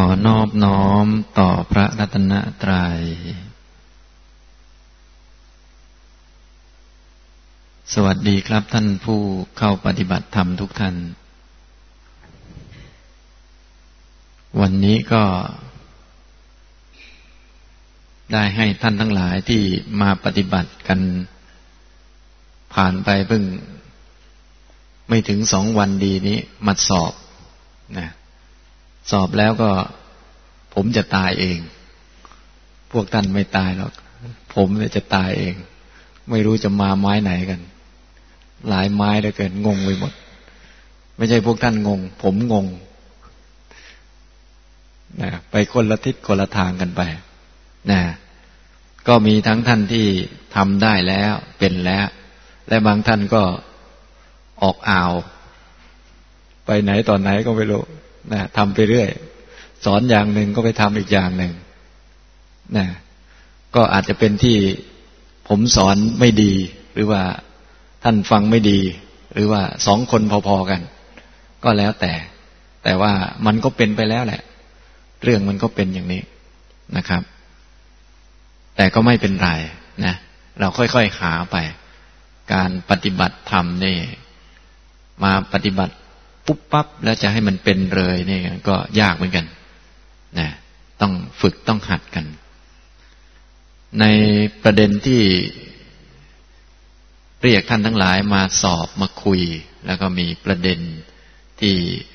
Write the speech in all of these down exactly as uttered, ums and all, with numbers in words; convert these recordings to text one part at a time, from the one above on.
อนอบน้อมต่อพระรัตนตรัยสวัสดีครับท่านผู้เข้าปฏิบัติธรรมทุกท่านวันนี้ก็ได้ให้ท่านทั้งหลายที่มาปฏิบัติกันผ่านไปเพิ่งไม่ถึงสองวันดีนี้มาสอบนะสอบแล้วก็ผมจะตายเองพวกท่านไม่ตายหรอกผมเนี่ยจะตายเองไม่รู้จะมาไม้ไหนกันหลายไม้เหลือเกินงงไปหมดไม่ใช่พวกท่านงงผมงงนะไปคนละทิศคนละทางกันไปนะก็มีทั้งท่านที่ทำได้แล้วเป็นแล้วและบางท่านก็ออกอ่าวไปไหนตอนไหนก็ไม่รู้นะทำไปเรื่อยสอนอย่างหนึ่งก็ไปทำอีกอย่างหนึ่งนะก็อาจจะเป็นที่ผมสอนไม่ดีหรือว่าท่านฟังไม่ดีหรือว่าสองคนพอๆกันก็แล้วแต่แต่ว่ามันก็เป็นไปแล้วแหละเรื่องมันก็เป็นอย่างนี้นะครับแต่ก็ไม่เป็นไรนะเราค่อยๆหาไปการปฏิบัติธรรมนี่มาปฏิบัติปุ๊บปั๊บแล้วจะให้มันเป็นเลยนี่ก็ยากเหมือนกันนะต้องฝึกต้องหัดกันในประเด็นที่เรียกท่านทั้งหลายมาสอบมาคุยแล้วก็มีประเด็นที่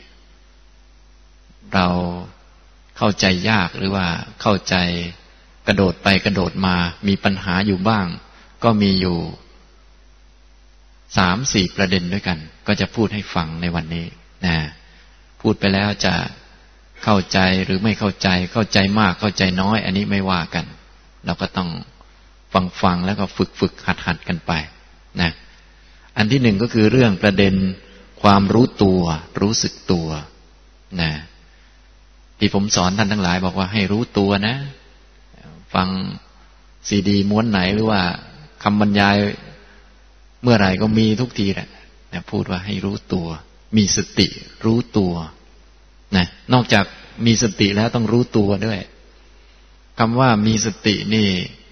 เราเข้าใจยากหรือว่าเข้าใจกระโดดไปกระโดดมามีปัญหาอยู่บ้างก็มีอยู่สามสี่ประเด็นด้วยกันก็จะพูดให้ฟังในวันนี้นะพูดไปแล้วจะเข้าใจหรือไม่เข้าใจเข้าใจมากเข้าใจน้อยอันนี้ไม่ว่ากันเราก็ต้องฟังฟังแล้วก็ฝึกฝึกหัดหัดกันไปนะอันที่หนึ่งก็คือเรื่องประเด็นความรู้ตัวรู้สึกตัวนะที่ผมสอนท่านทั้งหลายบอกว่าให้รู้ตัวนะฟังซีดีม้วนไหนหรือว่าคำบรรยายเมื่อไหร่ก็มีทุกทีแหละนะพูดว่าให้รู้ตัวมีสติรู้ตัวนะนอกจากมีสติแล้วต้องรู้ตัวด้วยคำว่ามีสตินี่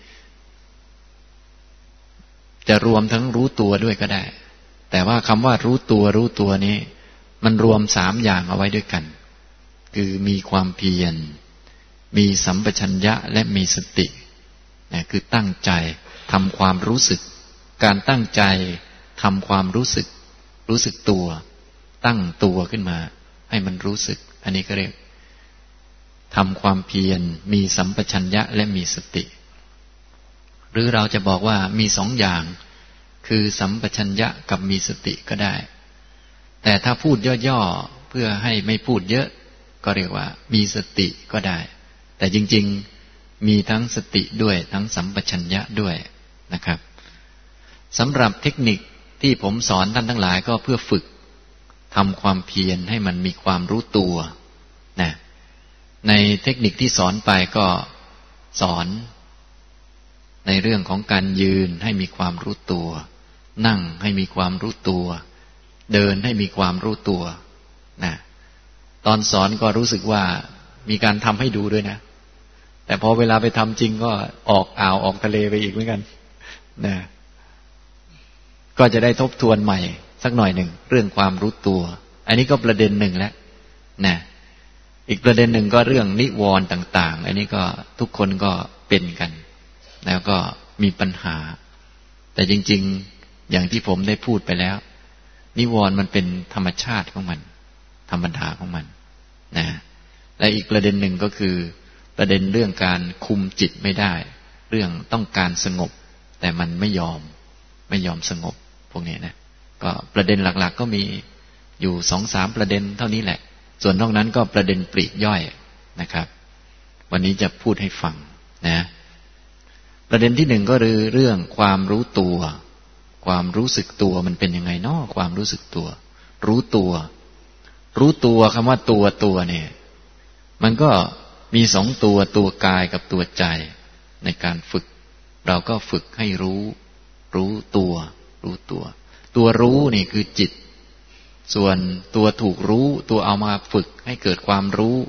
จะรวมทั้งรู้ตัวด้วยก็ได้แต่ว่าคำว่ารู้ตัวรู้ตัวนี้มันรวมสามอย่างเอาไว้ด้วยกันคือมีความเพียรมีสัมปชัญญะและมีสตินะคือตั้งใจทำความรู้สึกการตั้งใจทำความรู้สึกรู้สึกตัวตั้งตัวขึ้นมาให้มันรู้สึกอันนี้ก็เรียกทำความเพียรมีสัมปชัญญะและมีสติหรือเราจะบอกว่ามีสองอย่างคือสัมปชัญญะกับมีสติก็ได้แต่ถ้าพูดย่อๆเพื่อให้ไม่พูดเยอะก็เรียกว่ามีสติก็ได้แต่จริงๆมีทั้งสติด้วยทั้งสัมปชัญญะด้วยนะครับสำหรับเทคนิคที่ผมสอนท่านทั้งหลายก็เพื่อฝึกทำความเพียรให้มันมีความรู้ตัวนะในเทคนิคที่สอนไปก็สอนในเรื่องของการยืนให้มีความรู้ตัวนั่งให้มีความรู้ตัวเดินให้มีความรู้ตัวนะตอนสอนก็รู้สึกว่ามีการทำให้ดูด้วยนะแต่พอเวลาไปทำจริงก็ออกอ่าวออกทะเลไปอีกเหมือนกันนะก็จะได้ทบทวนใหม่สักหน่อยหนึ่งเรื่องความรู้ตัวอันนี้ก็ประเด็นหนึ่งแล้วนะอีกประเด็นหนึ่งก็เรื่องนิวรณ์ต่างๆอันนี้ก็ทุกคนก็เป็นกันแล้วก็มีปัญหาแต่จริงๆอย่างที่ผมได้พูดไปแล้วนิวรณ์มันเป็นธรรมชาติของมันธรรมดาของมันนะและอีกประเด็นหนึ่งก็คือประเด็นเรื่องการคุมจิตไม่ได้เรื่องต้องการสงบแต่มันไม่ยอมไม่ยอมสงบพวกนี้นะก็ประเด็นหลักๆก็มีอยู่สองสามประเด็นเท่านี้แหละส่วนนอกนั้นก็ประเด็นปลีกย่อยนะครับวันนี้จะพูดให้ฟังนะประเด็นที่หนึ่งก็คือเรื่องความรู้ตัวความรู้สึกตัวมันเป็นยังไงเนาะความรู้สึกตัวรู้ตัวรู้ตัวคำว่าตัวตัวเนี่ยมันก็มีสองตัวตัวกายกับตัวใจในการฝึกเราก็ฝึกให้รู้รู้ตัวรู้ตัวตัวรู้นี่คือจิตส่วนตัวถูกรู้ตัวเอามาฝึกให้เกิดความรู้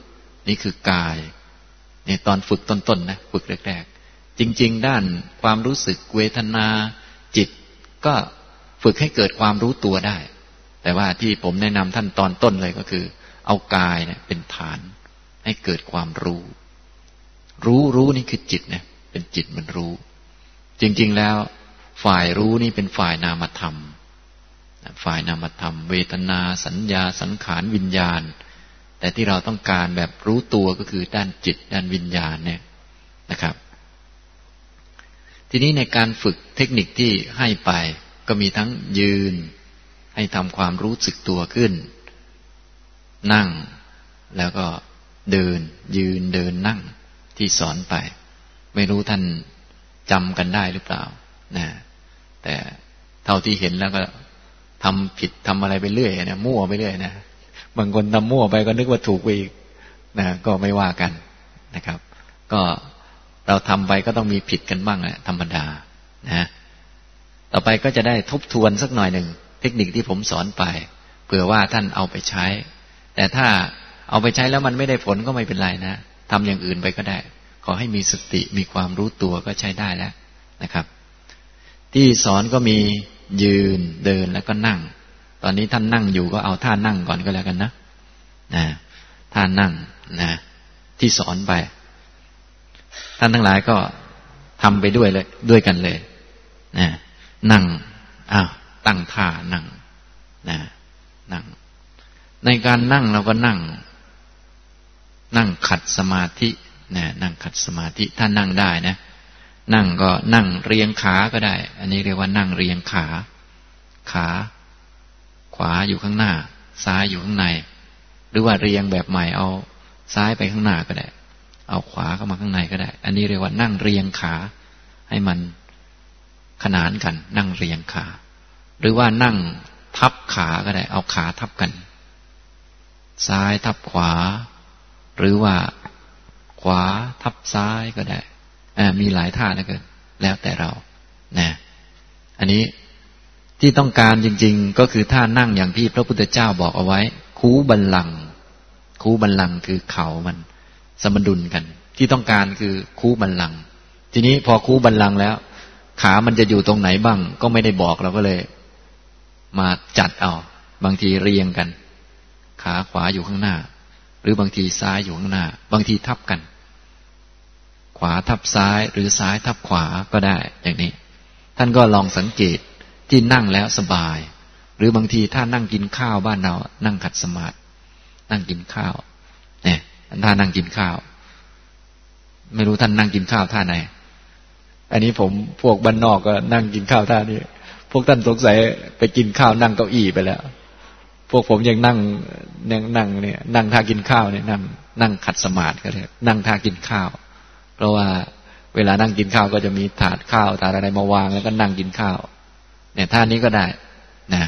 นี่คือกายในตอนฝึกต้นๆนะฝึกแรกๆจริงๆด้านความรู้สึกเวทนาจิตก็ฝึกให้เกิดความรู้ตัวได้แต่ว่าที่ผมแนะนำท่านตอนต้นเลยก็คือเอากายเนี่ยเป็นฐานให้เกิดความรู้รู้รู้นี่คือจิตเนี่ยเป็นจิตมันรู้จริงๆแล้วฝ่ายรู้นี่เป็นฝ่ายนามธรรมฝ่ายนามธรรมเวทนาสัญญาสังขารวิญญาณแต่ที่เราต้องการแบบรู้ตัวก็คือด้านจิตด้านวิญญาณเนี่ยนะครับทีนี้ในการฝึกเทคนิคที่ให้ไปก็มีทั้งยืนให้ทำความรู้สึกตัวขึ้นนั่งแล้วก็เดินยืนเดินนั่งที่สอนไปไม่รู้ท่านจำกันได้หรือเปล่านะแต่เท่าที่เห็นแล้วก็ทำผิดทำอะไรไปเรื่อยนะมั่วไปเรื่อยนะบางคนทำมั่วไปก็นึกว่าถูกไปอีกนะก็ไม่ว่ากันนะครับก็เราทำไปก็ต้องมีผิดกันบ้างแหละธรรมดานะต่อไปก็จะได้ทบทวนสักหน่อยหนึ่งเทคนิคที่ผมสอนไปเผื่อว่าท่านเอาไปใช้แต่ถ้าเอาไปใช้แล้วมันไม่ได้ผลก็ไม่เป็นไรนะทำอย่างอื่นไปก็ได้ขอให้มีสติมีความรู้ตัวก็ใช้ได้แล้วนะครับที่สอนก็มียืนเดินแล้วก็นั่งตอนนี้ท่านนั่งอยู่ก็เอาท่านั่งก่อนก็แล้วกันนะนะท่านั่งนะที่สอนไปท่านทั้งหลายก็ทำไปด้วยเลยด้วยกันเลยนะนั่งอ้าวตั้งท่านั่งนะนั่งในการนั่งเราก็นั่งนั่งขัดสมาธินะนั่งขัดสมาธิถ้านั่งได้นะนั่งก็นั่งเรียงขาก็ได้อันนี้เรียกว่านั่งเรียงขาขาขวาอยู่ข้างหน้าซ้ายอยู่ข้างในหรือว่าเรียงแบบใหม่เอาซ้ายไปข้างหน้าก็ได้เอาขวาเข้ามาข้างในก็ได้อันนี้เรียกว่านั่งเรียงขาให้มันขนานกันนั่งเรียงขาหรือว่านั่งทับขาก็ได้เอาขาทับกันซ้ายทับขวาหรือว่าขวาทับซ้ายก็ได้มีหลายท่านะเกินแล้วแต่เรานะอันนี้ที่ต้องการจริงๆก็คือท่านั่งอย่างที่พระพุทธเจ้าบอกเอาไว้คูบัลลังก์คูบัลลังก์คือเข่ามันสมดุลกันที่ต้องการคือคูบัลลังก์ทีนี้พอคูบัลลังก์แล้วขามันจะอยู่ตรงไหนบ้างก็ไม่ได้บอกเราก็เลยมาจัดเอาบางทีเรียงกันขาขวาอยู่ข้างหน้าหรือบางทีซ้ายอยู่ข้างหน้าบางทีทับกันขวาทับซ้ายหรือซ้ายทับขวาก็ได้อย่างนี้ท่านก็ลองสังเกตที่นั่งแล้วสบายหรือบางทีถ้านั่งกินข้าวบ้านเรานั่งขัดสมาธินั่งกินข้าวเนี่ยท่านั่งกินข้าวไม่รู้ท่านนั่งกินข้าวท่าไหนอันนี้ผมพวกบ้านนอกก็นั่งกินข้าวท่านี้พวกท่านสงสัยไปกินข้าวนั่งเก้าอี้ไปแล้วพวกผมยังนั่งยังนั่งเนี่ยนั่งท่ากินข้าวเนี่ยนั่งนั่งขัดสมาธิก็เลยนั่งท่ากินข้าวเพราะว่าเวลานั่งกินข้าวก็จะมีถาดข้าวถาดอะไรมาวางแล้วก็นั่งกินข้าวเนี่ยท่านี้ก็ได้นะ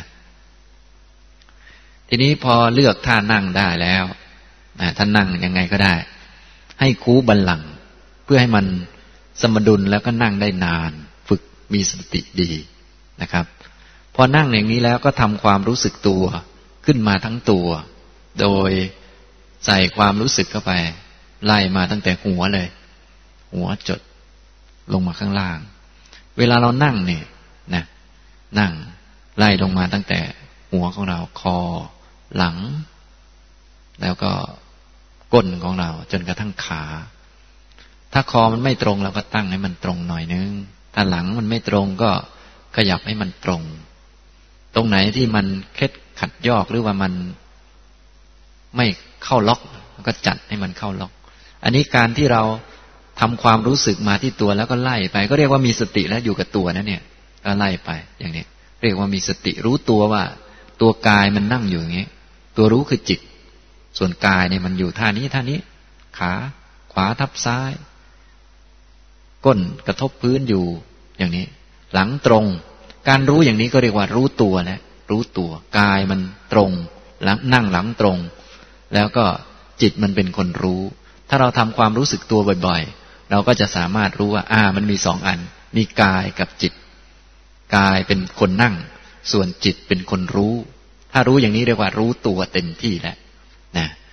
ทีนี้พอเลือกท่านั่งได้แล้วนะท่านนั่งยังไงก็ได้ให้คูบัลลังก์เพื่อให้มันสมดุลแล้วก็นั่งได้นานฝึกมีสติดีนะครับพอนั่งอย่างนี้แล้วก็ทำความรู้สึกตัวขึ้นมาทั้งตัวโดยใส่ความรู้สึกเข้าไปไล่มาตั้งแต่หัวเลยหัวจดลงมาข้างล่างเวลาเรานั่งเนี่ยนะนั่งไล่ลงมาตั้งแต่หัวของเราคอหลังแล้วก็ก้นของเราจนกระทั่งขาถ้าคอมันไม่ตรงเราก็ตั้งให้มันตรงหน่อยนึงถ้าหลังมันไม่ตรงก็ขยับให้มันตรงตรงไหนที่มันเคล็ดขัดยอกหรือว่ามันไม่เข้าล็อกก็จัดให้มันเข้าล็อกอันนี้การที่เราทำความรู้สึกมาที่ตัวแล้วก็ไล่ไปก็เรียกว่ามีสติแล้วอยู่กับตัวนะเนี่ยก็ไล่ไปอย่างนี้เรียกว่ามีสติรู้ตัวว่าตัวกายมันนั่งอยู่อย่างนี้ตัวรู้คือจิตส่วนกายเนี่ยมันอยู่ท่านี้ท่านี้ขาขวาทับซ้ายก้นกระทบพื้นอยู่อย่างนี้หลังตรงการรู้อย่างนี้ก็เรียกว่ารู้ตัวแล้วรู้ตัวกายมันตรงหลังนั่งหลังตรงแล้วก็จิตมันเป็นคนรู้ถ้าเราทำความรู้สึกตัวบ่อยๆเราก็จะสามารถรู้ว่าอ่ามันมีสองอันมีกายกับจิตกายเป็นคนนั่งส่วนจิตเป็นคนรู้ถ้ารู้อย่างนี้เรียกว่ารู้ตัวเต็มที่แล้วนะแต่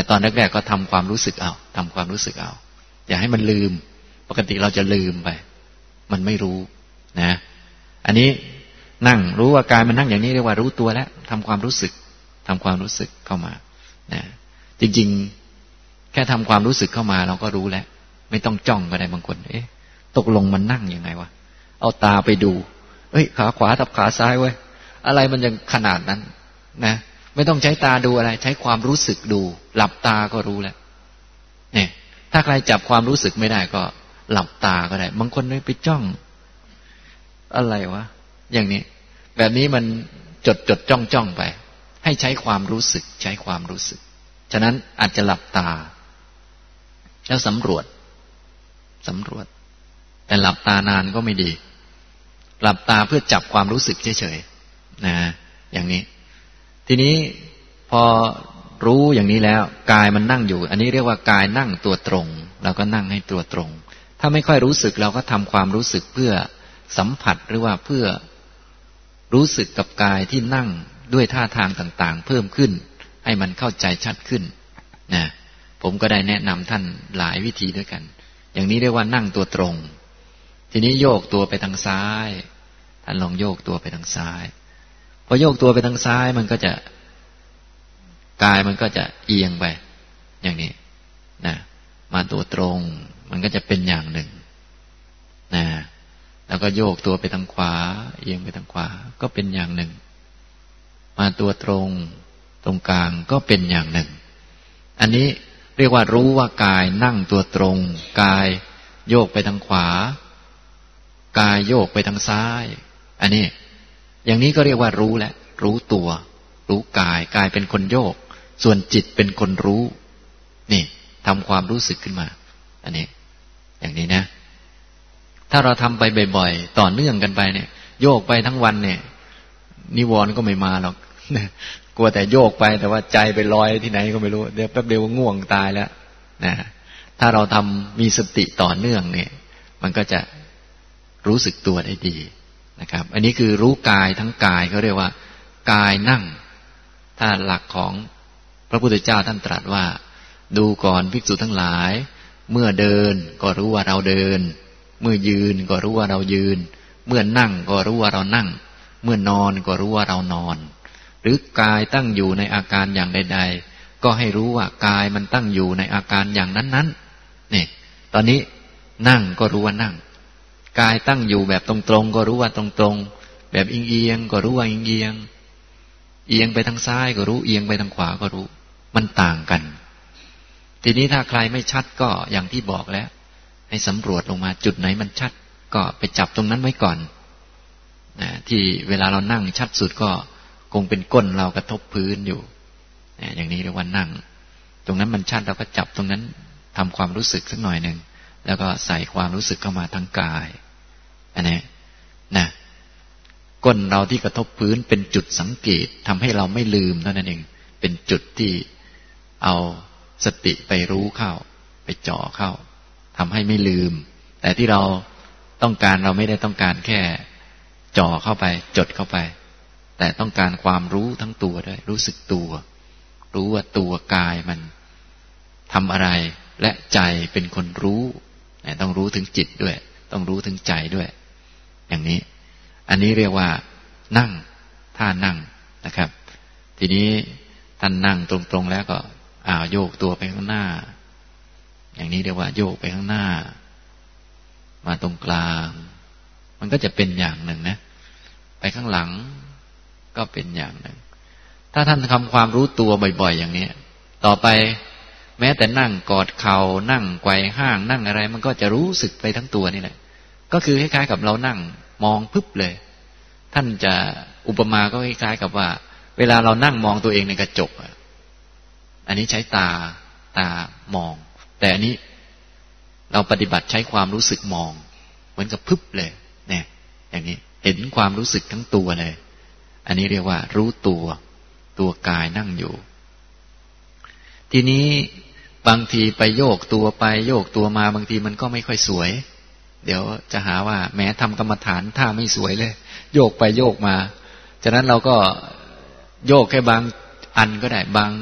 ตอนแรกๆก็ทำความรู้สึกเอาทำความรู้สึกเอาอย่าให้มันลืมปกติเราจะลืมไปมันไม่รู้นะอันนี้นั่งรู้ว่ากายมันนั่งอย่างนี้เรียกว่ารู้ตัวแล้วทำความรู้สึกทำความรู้สึกเข้ามานะจริงๆแค่ทำความรู้สึกเข้ามาเราก็รู้แล้วไม่ต้องจ้องก็ได้บางคนเอ๊ะตกลงมันนั่งยังไงวะเอาตาไปดูเอ้ยขาขวาทับขาซ้ายเว้ยอะไรมันยังขนาดนั้นนะไม่ต้องใช้ตาดูอะไรใช้ความรู้สึกดูหลับตาก็รู้แล้วเนี่ยถ้าใครจับความรู้สึกไม่ได้ก็หลับตาก็ได้บางคนไปจ้องอะไรวะอย่างนี้แบบนี้มันจดจดจ้องจ้องไปให้ใช้ความรู้สึกใช้ความรู้สึกฉะนั้นอาจจะหลับตาแล้วสำรวจสำรวจแต่หลับตานานก็ไม่ดีหลับตาเพื่อจับความรู้สึกเฉยๆนะอย่างนี้ทีนี้พอรู้อย่างนี้แล้วกายมันนั่งอยู่อันนี้เรียกว่ากายนั่งตัวตรงเราก็นั่งให้ตัวตรงถ้าไม่ค่อยรู้สึกเราก็ทำความรู้สึกเพื่อสัมผัสหรือว่าเพื่อรู้สึกกับกายที่นั่งด้วยท่าทางต่างๆเพิ่มขึ้นให้มันเข้าใจชัดขึ้นนะผมก็ได้แนะนำท่านหลายวิธีด้วยกันอย่างนี้เรียกว่านั่งตัวตรงทีนี้โยกตัวไปทางซ้ายท่านลองโยกตัวไปทางซ้ายพอโยกตัวไปทางซ้ายมันก็จะกายมันก็จะเอียงไปอย่างนี้นะมาตัวตรงมันก็จะเป็นอย่างหนึ่งนะแล้วก็โยกตัวไปทางขวาเอียงไปทางขวาก็เป็นอย่างหนึ่งมาตัวตรงตรงกลางก็เป็นอย่างหนึ่งอันนี้เรียกว่ารู้ว่ากายนั่งตัวตรงกายโยกไปทางขวากายโยกไปทางซ้ายอันนี้อย่างนี้ก็เรียกว่ารู้แล้วรู้ตัวรู้กายกายเป็นคนโยกส่วนจิตเป็นคนรู้นี่ทำความรู้สึกขึ้นมาอันนี้อย่างนี้นะถ้าเราทำไปบ่อยๆต่อเนื่องกันไปเนี่ยโยกไปทั้งวันเนี่ยนิวรณ์ก็ไม่มาหรอกกลัวแต่โยกไปแต่ว่าใจไปลอยที่ไหนก็ไม่รู้เดี๋ยวแป๊บเดียวก็ง่วงตายแล้วนะถ้าเราทำมีสติต่อเนื่องเนี่ยมันก็จะรู้สึกตัวได้ดีนะครับอันนี้คือรู้กายทั้งกายเขาเรียกว่ากายนั่งถ้าหลักของพระพุทธเจ้าท่านตรัสว่าดูก่อนภิกษุทั้งหลายเมื่อเดินก็รู้ว่าเราเดินเมื่อยืนก็รู้ว่าเรายืนเมื่อนั่งก็รู้ว่าเรานั่งเมื่อนอนก็รู้ว่าเรานอนหรือกายตั้งอยู่ในอาการอย่างใดๆก็ให้รู้ว่ากายมันตั้งอยู่ในอาการอย่างนั้นๆนี่ตอนนี้นั่งก็รู้ว่านั่งกายตั้งอยู่แบบตรงๆก็รู้ว่าตรงๆแบบเอียงๆก็รู้ว่าเอียงๆเอียงไปทางซ้ายก็รู้เอียงไปทางขวาก็รู้มันต่างกันทีนี้ถ้าใครไม่ชัดก็อย่างที่บอกแล้วให้สำรวจลงมาจุดไหนมันชัดก็ไปจับตรงนั้นไว้ก่อนนะที่เวลาเรานั่งชัดสุดก็คงเป็นก้นเรากระทบพื้นอยู่นะอย่างนี้เรียกว่านั่งตรงนั้นมันชัดเราก็จับตรงนั้นทำความรู้สึกสักหน่อยหนึ่งแล้วก็ใส่ความรู้สึกเข้ามาทั้งกายอันนี้นะก้นเราที่กระทบพื้นเป็นจุดสังเกตทำให้เราไม่ลืมเท่านั้นเองเป็นจุดที่เอาสติไปรู้เข้าไปจ่อเข้าทำให้ไม่ลืมแต่ที่เราต้องการเราไม่ได้ต้องการแค่จ่อเข้าไปจดเข้าไปแต่ต้องการความรู้ทั้งตัวด้วยรู้สึกตัวรู้ว่าตัวกายมันทำอะไรและใจเป็นคนรู้ต้องรู้ถึงจิตด้วยต้องรู้ถึงใจด้วยอย่างนี้อันนี้เรียกว่านั่งท่านั่งนะครับทีนี้ท่านนั่งตรงๆแล้วก็อ่าโยกตัวไปข้างหน้าอย่างนี้เรียกว่าโยกไปข้างหน้ามาตรงกลางมันก็จะเป็นอย่างหนึ่งนะไปข้างหลังก็เป็นอย่างหนึ่งถ้าท่านทำความรู้ตัวบ่อยๆอย่างนี้ต่อไปแม้แต่นั่งกอดเข่านั่งไกวห้างนั่งอะไรมันก็จะรู้สึกไปทั้งตัวนี่แหละก็คือคล้ายๆกับเรานั่งมองพึบเลยท่านจะอุปมาก็คล้ายๆกับว่าเวลาเรานั่งมองตัวเองในกระจกอันนี้ใช้ตาตามองแต่อันนี้เราปฏิบัติใช้ความรู้สึกมองเหมือนกับพึบเลยเนี่ยอย่างนี้เห็นความรู้สึกทั้งตัวเลยอันนี้เรียกว่ารู้ตัวตัวกายนั่งอยู่ทีนี้บางทีไปโยกตัวไปโยกตัวมาบางทีมันก็ไม่ค่อยสวยเดี๋ยวจะหาว่าแม้ทำกรรมฐานท่าไม่สวยเลยโยกไปโยกมาฉะนั้นเราก็โยกแค่บางอันก็ได้บาง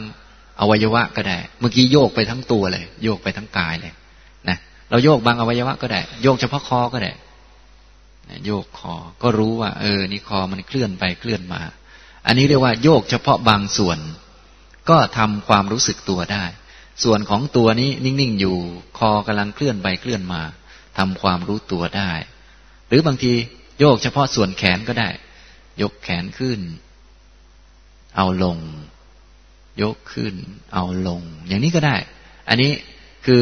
อวัยวะก็ได้เมื่อกี้โยกไปทั้งตัวเลยโยกไปทั้งกายเลยนะเราโยกบางอวัยวะก็ได้โยกเฉพาะคอก็ได้โยกคอก็รู้ว่าเออนี่คอมันเคลื่อนไปเคลื่อนมาอันนี้เรียกว่าโยกเฉพาะบางส่วนก็ทำความรู้สึกตัวได้ส่วนของตัวนี้นิ่งๆอยู่คอกำลังเคลื่อนไปเคลื่อนมาทำความรู้ตัวได้หรือบางทีโยกเฉพาะส่วนแขนก็ได้ยกแขนขึ้นเอาลงยกขึ้นเอาลงอย่างนี้ก็ได้อันนี้คื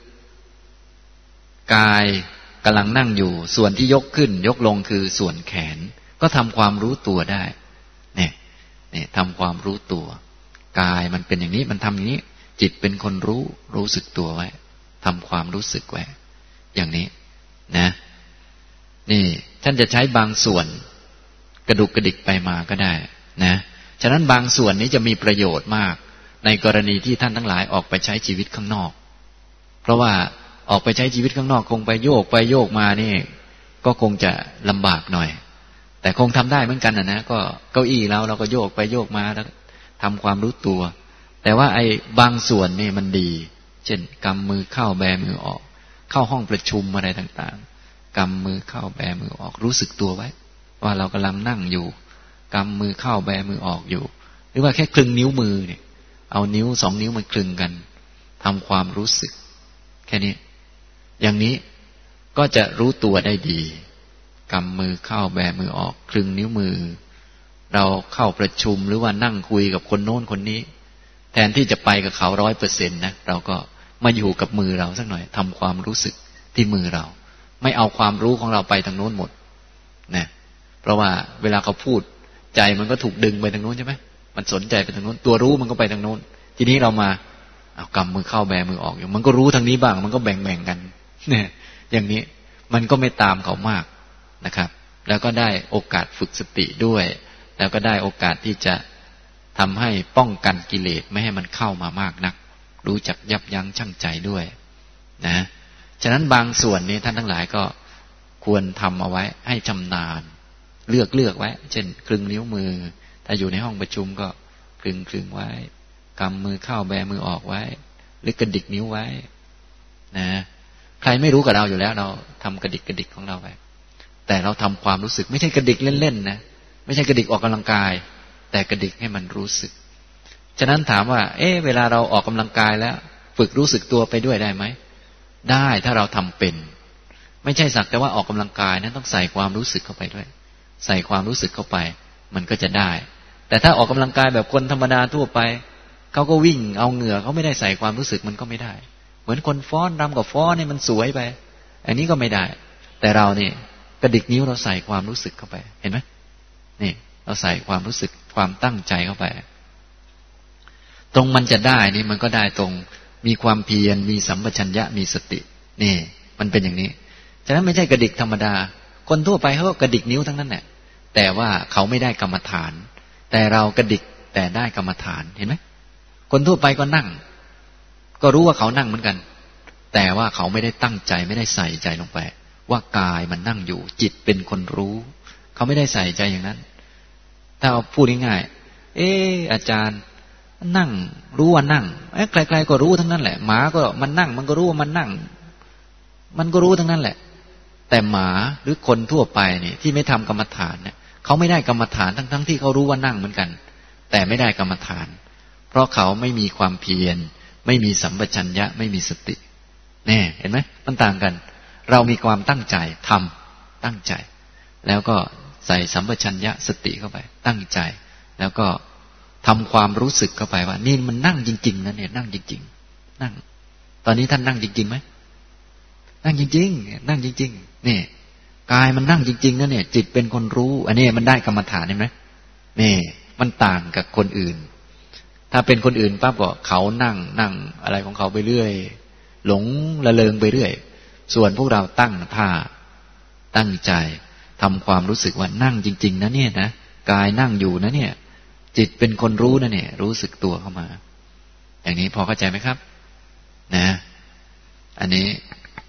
อกายกำลังนั่งอยู่ส่วนที่ยกขึ้นยกลงคือส่วนแขนก็ทำความรู้ตัวได้เนี่ยเนี่ยทำความรู้ตัวกายมันเป็นอย่างนี้มันทำอย่างนี้จิตเป็นคนรู้รู้สึกตัวไว้ทำความรู้สึกไว้อย่างนี้นะนี่ท่านจะใช้บางส่วนกระดุกกระดิกไปมาก็ได้นะฉะนั้นบางส่วนนี้จะมีประโยชน์มากในกรณีที่ท่านทั้งหลายออกไปใช้ชีวิตข้างนอกเพราะว่าออกไปใช้ชีวิตข้างนอกคงไปโยกไปโยกมานี่ก็คงจะลำบากหน่อยแต่คงทำได้เหมือนกันนะนะก็เก้าอี้เราเราก็โยกไปโยกมาแล้วทำความรู้ตัวแต่ว่าไอ้บางส่วนนี่มันดีเช่นกำมือเข้าแบมือออกเข้าห้องประชุมอะไรต่างๆกำมือเข้าแบมือออกรู้สึกตัวไว้ว่าเรากำลังนั่งอยู่กำมือเข้าแบมือออกอยู่หรือว่าแค่คลึงนิ้วมือเนี่ยเอานิ้วสองนิ้วมันคลึงกันทำความรู้สึกแค่นี้อย่างนี้ก็จะรู้ตัวได้ดีกำมือเข้าแบมือออกคลึงนิ้วมือเราเข้าประชุมหรือว่านั่งคุยกับคนโน้นคนนี้แทนที่จะไปกับเขาร้อยเปอร์เซ็นต์นะเราก็มาอยู่กับมือเราสักหน่อยทำความรู้สึกที่มือเราไม่เอาความรู้ของเราไปทางโน้นหมดนะเพราะว่าเวลาเขาพูดใจมันก็ถูกดึงไปทางโน้นใช่ไหมมันสนใจไปทางโน้นตัวรู้มันก็ไปทางโน้นทีนี้เรามาเอากำมือเข้าแบมือออกอยู่มันก็รู้ทางนี้บ้างมันก็แบ่งๆกันเนี่ยอย่างนี้มันก็ไม่ตามเขามากนะครับแล้วก็ได้โอกาสฝึกสติด้วยแล้วก็ได้โอกาสที่จะทำให้ป้องกันกิเลสไม่ให้มันเข้ามามากนักรู้จักยับยั้งชั่งใจด้วยนะฉะนั้นบางส่วนนี้ท่านทั้งหลายก็ควรทำเอาไว้ให้ชำนาญเลือกเลือกไว้เช่นคลึงนิ้วมือถ้าอยู่ในห้องประชุมก็คลึงคลึงไว้กำมือเข้าแบมือออกไว้หรือกระดิกนิ้วไว้นะใครไม่รู้กับเราอยู่แล้วเราทำกระดิกกระดิกของเราไปแต่เราทำความรู้สึกไม่ใช่กระดิกเล่นๆนะไม่ใช่กระดิกออกกำลังกายแต่กระดิกให้มันรู้สึกฉะนั้นถามว่าเอ๊ะเวลาเราออกกำลังกายแล้วฝึกรู้สึกตัวไปด้วยได้ไหมได้ถ้าเราทำเป็นไม่ใช่สักแต่ว่าออกกำลังกายนั้นต้องใส่ความรู้สึกเข้าไปด้วยใส่ความรู้สึกเข้าไปมันก็จะได้แต่ถ้าออกกำลังกายแบบคนธรรมดาทั่วไปเขาก็วิ่งเอาเหงื่อเขาไม่ได้ใส่ความรู้สึกมันก็ไม่ได้เหมือนคนฟ้อนรำกับฟ้อนนี่มันสวยไปอันนี้ก็ไม่ได้แต่เราเนี่ยกระดิกนิ้วเราใส่ความรู้สึกเข้าไปเห็นไหมนี่เราใส่ความรู้สึกความตั้งใจเข้าไปตรงมันจะได้นี่มันก็ได้ตรงมีความเพียรมีสัมปชัญญะมีสตินี่มันเป็นอย่างนี้ฉะนั้นไม่ใช่กระดิกธรรมดาคนทั่วไปเขาก็กระดิกนิ้วทั้งนั้นแหละแต่ว่าเขาไม่ได้กรรมฐานแต่เรากระดิกแต่ได้กรรมฐานเห็นไหมคนทั่วไปก็นั่งก็รู้ว่าเขานั่งเหมือนกันแต่ว่าเขาไม่ได้ตั้งใจไม่ได้ใส่ใจลงไปว่ากายมันนั่งอยู่จิตเป็นคนรู้เขาไม่ได้ใส่ใจอย่างนั้นถ้าเอาพูดง่ายๆเอออาจารย์นั่งรู้ว่านั่งเอ๊ะใครๆก็รู้ทั้งนั้นแหละหมาก็มันนั่งมันก็รู้ว่ามันนั่งมันก็รู้ทั้งนั้นแหละแต่หมาหรือคนทั่วไปนี่ที่ไม่ทำกรรมฐานเนี่ยเขาไม่ได้กรรมฐานทั้งๆที่เขารู้ว่านั่งเหมือนกันแต่ไม่ได้กรรมฐานเพราะเขาไม่มีความเพียรไม่มีสัมปชัญญะไม่มีสติแน่เห็นไหมมันต่างกันเรามีความตั้งใจทำตั้งใจแล้วก็ใส่สัมปชัญญะสติเข้าไปตั้งใจแล้วก็ทำความรู้สึกเข้าไปว่านี่มันนั่งจริงๆนะเนี่ยนั่งจริงๆนั่งตอนนี้ท่านนั่งจริงๆไหมนั่งจริงๆนั่งจริงๆนี่กายมันนั่งจริงๆนะเนี่ยจิตเป็นคนรู้อันนี้มันได้กรรมฐานเห็นไหมนี่มันต่างกับคนอื่นถ้าเป็นคนอื่นปั๊บก็เขานั่งนั่งอะไรของเขาไปเรื่อยหลงละเลงไปเรื่อยส่วนพวกเราตั้งท่าตั้งใจทำความรู้สึกว่านั่งจริงๆนะเนี่ยนะกายนั่งอยู่นะเนี่ยจิตเป็นคนรู้นะเนี่ยรู้สึกตัวเข้ามาอย่างนี้พอเข้าใจไหมครับนะอันนี้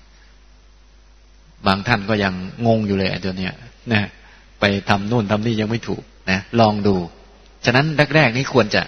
บางท่านก็ยังงงอยู่เลยไอ้ตัวเนี้ยนะไปทำนู่นทำนี่ยังไม่ถูกนะลองดูฉะนั้นแรกๆนี้ควรจะ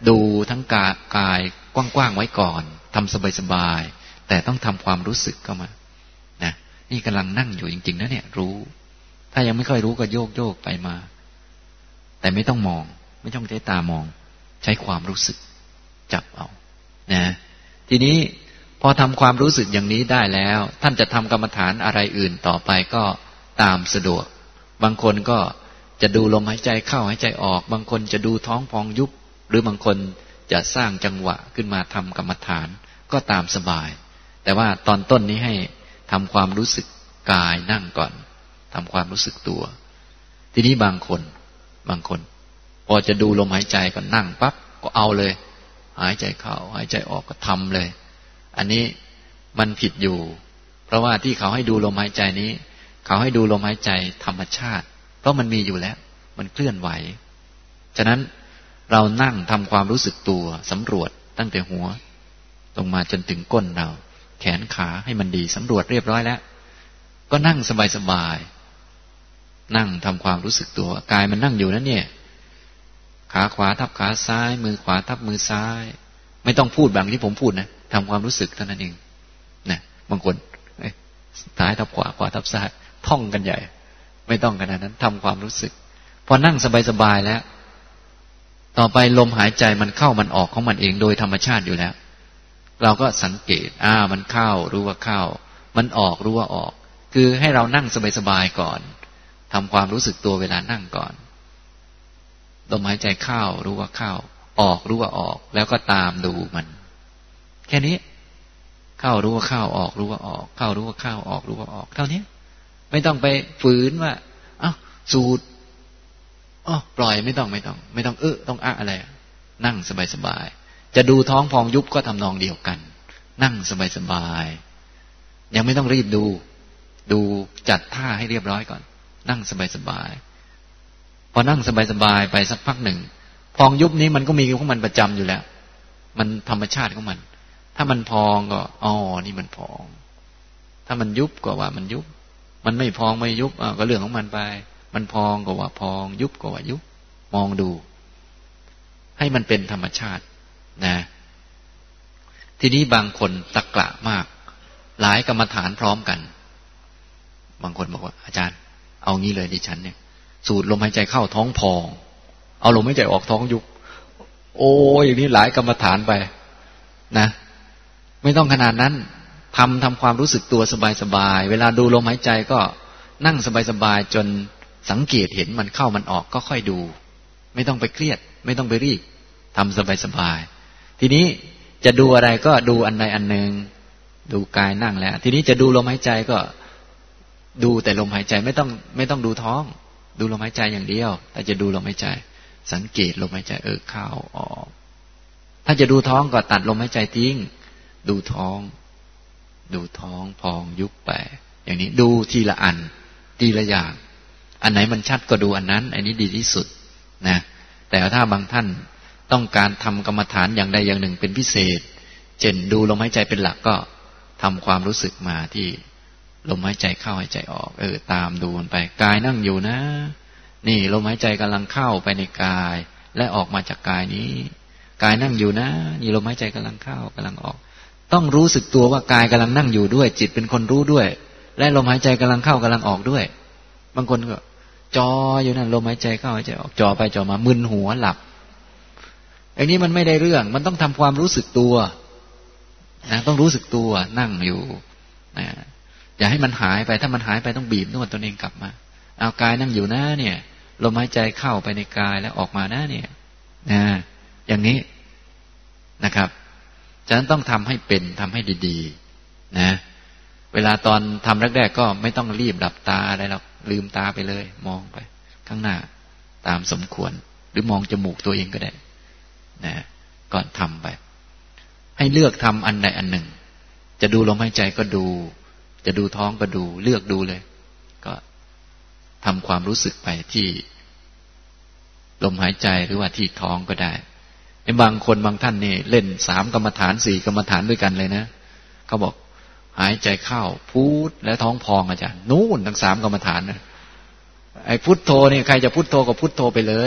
ดูทั้งกายกายกว้างๆไว้ก่อนทำสบายๆแต่ต้องทำความรู้สึกเข้ามานะนี่กำลังนั่งอยู่จริงๆนะเนี่ยรู้ถ้ายังไม่ค่อยรู้ก็โยกโยกไปมาแต่ไม่ต้องมองไม่ต้องใช้ตามองใช้ความรู้สึกจับเอานะทีนี้พอทำความรู้สึกอย่างนี้ได้แล้วท่านจะทำกรรมฐานอะไรอื่นต่อไปก็ตามสะดวกบางคนก็จะดูลมหายใจเข้าหายใจออกบางคนจะดูท้องพองยุบหรือบางคนจะสร้างจังหวะขึ้นมาทำกรรมฐานก็ตามสบายแต่ว่าตอนต้นนี้ให้ทำความรู้สึกกายนั่งก่อนทำความรู้สึกตัวทีนี้บางคนบางคนพอจะดูลมหายใจก็นั่งปั๊บก็เอาเลยหายใจเข้าหายใจออกก็ทำเลยอันนี้มันผิดอยู่เพราะว่าที่เขาให้ดูลมหายใจนี้เขาให้ดูลมหายใจธรรมชาติเพราะมันมีอยู่แล้วมันเคลื่อนไหวฉะนั้นเรานั่งทำความรู้สึกตัวสำรวจตั้งแต่หัวลงมาจนถึงก้นเราแขนขาให้มันดีสำรวจเรียบร้อยแล้วก็นั่งสบายๆนั่งทำความรู้สึกตัวกายมันนั่งอยู่นั่นเนี่ยขาขวาทับขาซ้ายมือขวาทับมือซ้ายไม่ต้องพูดแบบที่ผมพูดนะทำความรู้สึกเท่านั้นเองนะบางคนซ้ายทับขวาขวาทับซ้ายท่องกันใหญ่ไม่ต้องขนาดนั้นทำความรู้สึกพอนั่งสบายๆแล้วต่อไปลมหายใจมันเข้ามันออกของมันเองโดยธรรมชาติอยู่แล้วเราก็สังเกตอ่ามันเข้ารู้ว่าเข้ามันออกรู้ว่าออกคือให้เรานั่งสบายๆก่อนทำความรู้สึกตัวเวลานั่งก่อนลมหายใจเข้ารู้ว่าเข้าออกรู้ว่าออกแล้วก็ตามดูมันแค่นี้เข้ารู้ว่าเข้าออกรู้ว่าออกเข้ารู้ว่าเข้าออกรู้ว่าออกเท่านี้ไม่ต้องไปฝืนว่าอ้าวสูดอ๋อปล่อยไม่ต้องไม่ต้องไม่ต้องเออต้องอะอะไรนั่งสบายๆจะดูท้องพองยุบก็ทำนองเดียวกันนั่งสบายๆยังไม่ต้องรีบดูดูจัดท่าให้เรียบร้อยก่อนนั่งสบายๆพอนั่งสบายๆไปสักพักหนึ่งพองยุบนี้มันก็มีของมันประจำอยู่แล้วมันธรรมชาติของมันถ้ามันพองก็อ๋อนี่มันพองถ้ามันยุบก็ว่ามันยุบมันไม่พองไม่ยุบอ่ะก็เรื่องของมันไปมันพองก็ว่าพองยุบก็ว่ายุบมองดูให้มันเป็นธรรมชาตินะทีนี้บางคนตะกละมากหลายกรรมฐานพร้อมกันบางคนบอกว่าอาจารย์เอางี้เลยดิฉันเนี่ยสูดลมหายใจเข้าท้องพองเอาลมหายใจออกท้องยุบโอ้ยอย่างนี้หลายกรรมฐานไปนะไม่ต้องขนาดนั้นทำทำความรู้สึกตัวสบายๆเวลาดูลมหายใจก็นั่งสบายๆจนสังเกตเห็นมันเข้ามันออกก็ค่อยดูไม่ต้องไปเครียดไม่ต้องไปรีบทำสบายๆทีนี้จะดูอะไรก็ดูอันใดอันหนึ่งดูกายนั่งแล้วทีนี้จะดูลมหายใจก็ดูแต่ลมหายใจไม่ต้องไม่ต้องดูท้องดูลมหายใจอย่างเดียวแต่จะดูลมหายใจสังเกตลมหายใจเออเข้าออกถ้าจะดูท้องก็ตัดลมหายใจทิ้งดูท้องดูท้องพองยุบไปอย่างนี้ดูทีละอันทีละอย่างอันไหนมันชัดก็ดูอันนั้นอันนี้ดีที่สุดนะแต่ถ้าบางท่านต้องการทำกรรมฐานอย่างใดอย่างหนึ่งเป็นพิเศษเช่นดูลมหายใจเป็นหลักก็ทำความรู้สึกมาที่ลมหายใจเข้าหายใจออกเออตามดูมันไปกายนั่งอยู่นะนี่ลมหายใจกำลังเข้าไปในกายและออกมาจากกายนี้กายนั่งอยู่นะนี่ลมหายใจกำลังเข้ากำลังออกต้องรู้สึกตัวว่ากายกำลังนั่งอยู่ด้วยจิตเป็นคนรู้ด้วยและลมหายใจกำลังเข้ากำลังออกด้วยบางคนก็จออยู่นั่นลมหายใจเข้าหายใจออกจอไปจอมามึนหัวหลับอย่างนี้มันไม่ได้เรื่องมันต้องทำความรู้สึกตัวนะต้องรู้สึกตัวนั่งอยู่นะอย่าให้มันหายไปถ้ามันหายไปต้องบีบนวดตนเองกลับมาเอากายนั่งอยู่นะเนี่ยลมหายใจเข้าไปในกายแล้วออกมานะเนี่ยนะอย่างนี้นะครับฉะนั้นต้องทำให้เป็นทำให้ดีๆนะเวลาตอนทำแรกๆก็ไม่ต้องรีบหลับตาอะไรหรอกลืมตาไปเลยมองไปข้างหน้าตามสมควรหรือมองจมูกตัวเองก็ได้นะก่อนทำไปให้เลือกทำอันใดอันหนึ่งจะดูลมหายใจก็ดูจะดูท้องก็ดูเลือกดูเลยก็ทำความรู้สึกไปที่ลมหายใจหรือว่าที่ท้องก็ได้ในบางคนบางท่านนี่เล่นสามกรรมฐานสี่กรรมฐานด้วยกันเลยนะเขาบอกหายใจเข้าพุทแล้วท้องพองอาจารย์นู่นทั้งสามกรรมฐานนะไอ้พุทโธนี่ใครจะพุทโธก็พุทโธไปเลย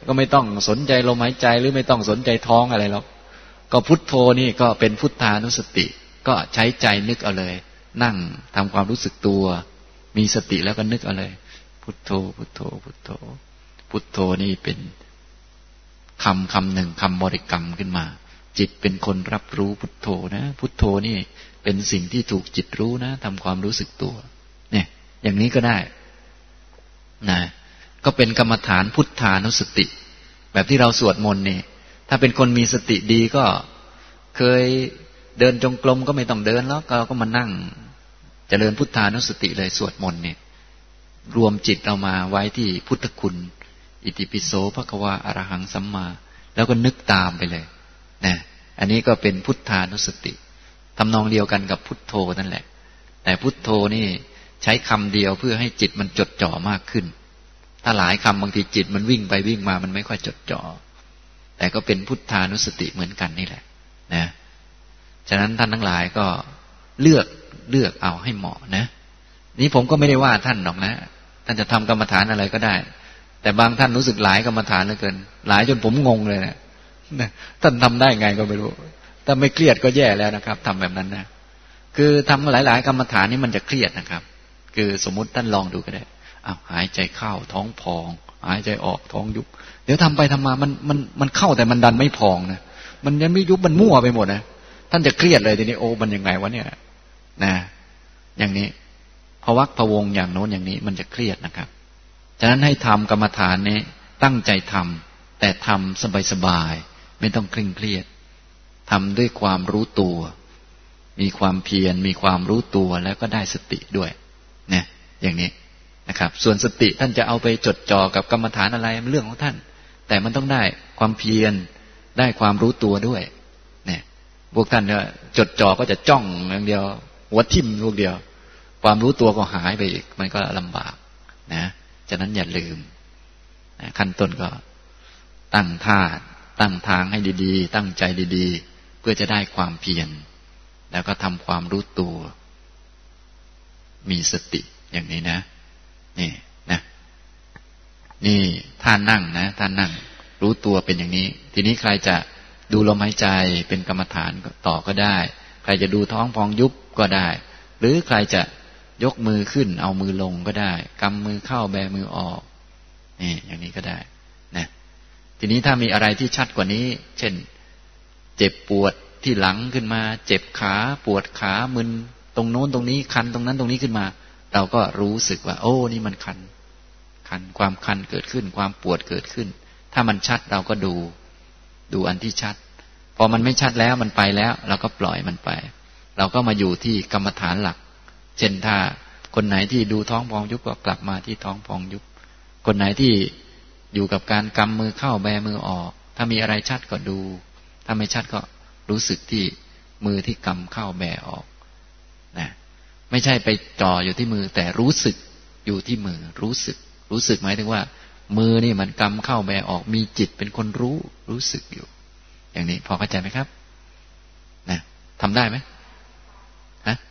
ก็ไม่ต้องสนใจลมหายใจหรือไม่ต้องสนใจท้องอะไรหรอกก็พุทโธนี่ก็เป็นพุทธานุสติก็ใช้ใจนึกเอาเลยนั่งทำความรู้สึกตัวมีสติแล้วก็นึกเอาเลยพุทโธพุทโธพุทโธพุทโธนี่เป็นคำคำหนึ่งคำบริกรรมขึ้นมาจิตเป็นคนรับรู้พุทโธนะพุทโธนี่เป็นสิ่งที่ถูกจิตรู้นะทำความรู้สึกตัวเนี่ยอย่างนี้ก็ได้นะก็เป็นกรรมฐานพุทธานุสติแบบที่เราสวดมนต์นี่ถ้าเป็นคนมีสติดีก็เคยเดินจงกรมก็ไม่ต้องเดินแล้วเราก็มานั่งเจริญพุทธานุสติเลยสวดมนต์เนี่ยรวมจิตเรามาไว้ที่พุทธคุณอิติปิโสภควาอรหังสัมมาแล้วก็นึกตามไปเลยนะอันนี้ก็เป็นพุทธานุสติทำนองเดียวกันกับพุทโธนั่นแหละแต่พุทโธนี่ใช้คำเดียวเพื่อให้จิตมันจดจ่อมากขึ้นถ้าหลายคำบางทีจิตมันวิ่งไปวิ่งมามันไม่ค่อยจดจ่อแต่ก็เป็นพุทธานุสติเหมือนกันนี่แหละนะฉะนั้นท่านทั้งหลายก็เลือกเลือกเอาให้เหมาะนะนี่ผมก็ไม่ได้ว่าท่านหรอกนะท่านจะทำกรรมฐานอะไรก็ได้แต่บางท่านรู้สึกหลายกรรมฐานเหลือเกินหลายจนผมงงเลยนะท่านทำได้ไงก็ไม่รู้ถ้าไม่เครียดก็แย่แล้วนะครับทำแบบนั้นนะคือทำหลายๆกรรมฐานนี่มันจะเครียดนะครับคือสมมุติท่านลองดูก็ได้อ้าวหายใจเข้าท้องพองหายใจออกท้องยุบเดี๋ยวทำไปทำมามันมันมันเข้าแต่มันดันไม่พองนะมันยังไม่ยุบมันมั่วไปหมดนะท่านจะเครียดเลยทีนี้โอ้มันยังไงวะเนี่ยนะอย่างนี้พวักพวงอย่างโน้นอย่างนี้มันจะเครียดนะครับฉะนั้นให้ทำกรรมฐานนี้ตั้งใจทำแต่ทำสบายๆไม่ต้องเคร่งเครียดทำด้วยความรู้ตัวมีความเพียรมีความรู้ตัวแล้วก็ได้สติด้วยเนี่ยอย่างนี้นะครับส่วนสติท่านจะเอาไปจดจ่อกับกรรมฐานอะไรมันเรื่องของท่านแต่มันต้องได้ความเพียรได้ความรู้ตัวด้วยเนี่ยพวกท่านเนี่ยจดจ่อก็จะจ้องอย่างเดียวหัวทิ่มลูกเดียวความรู้ตัวก็หายไปอีกมันก็ลำบากนะฉะนั้นอย่าลืมขั้นต้นก็ตั้งท่าตั้งทางให้ดีๆตั้งใจดีๆเพื่อจะได้ความเพียรแล้วก็ทำความรู้ตัวมีสติอย่างนี้นะนี่นะนี่ท่านั่งนะท่านั่งรู้ตัวเป็นอย่างนี้ทีนี้ใครจะดูลมหายใจเป็นกรรมฐานต่อก็ได้ใครจะดูท้องพองยุบก็ได้หรือใครจะยกมือขึ้นเอามือลงก็ได้กำมือเข้าแบมือออกนี่อย่างนี้ก็ได้นะทีนี้ถ้ามีอะไรที่ชัดกว่านี้เช่นเจ็บปวดที่หลังขึ้นมาเจ็บขาปวดขามึนตรงโน้นตรงนี้คันตรงนั้นตรงนี้ขึ้นมาเราก็รู้สึกว่าโอ้นี่มันคันคันความคันเกิดขึ้นความปวดเกิดขึ้นถ้ามันชัดเราก็ดูดูอันที่ชัดพอมันไม่ชัดแล้วมันไปแล้วเราก็ปล่อยมันไปเราก็มาอยู่ที่กรรมฐานหลักเช่นถ้าคนไหนที่ดูท้องพองยุบก็กลับมาที่ท้องพองยุบคนไหนที่อยู่กับการกำมือเข้าแบมือออกถ้ามีอะไรชัดก็ดูถ้าไม่ชัดก็รู้สึกที่มือที่กำเข้าแบออกนะไม่ใช่ไปจ่ออยู่ที่มือแต่รู้สึกอยู่ที่มือรู้สึกรู้สึกหมายถึงว่ามือนี่มันกำเข้าแบออกมีจิตเป็นคนรู้รู้สึกอยู่อย่างนี้พอเข้าใจไหมครับนะทำได้ไหมฮะ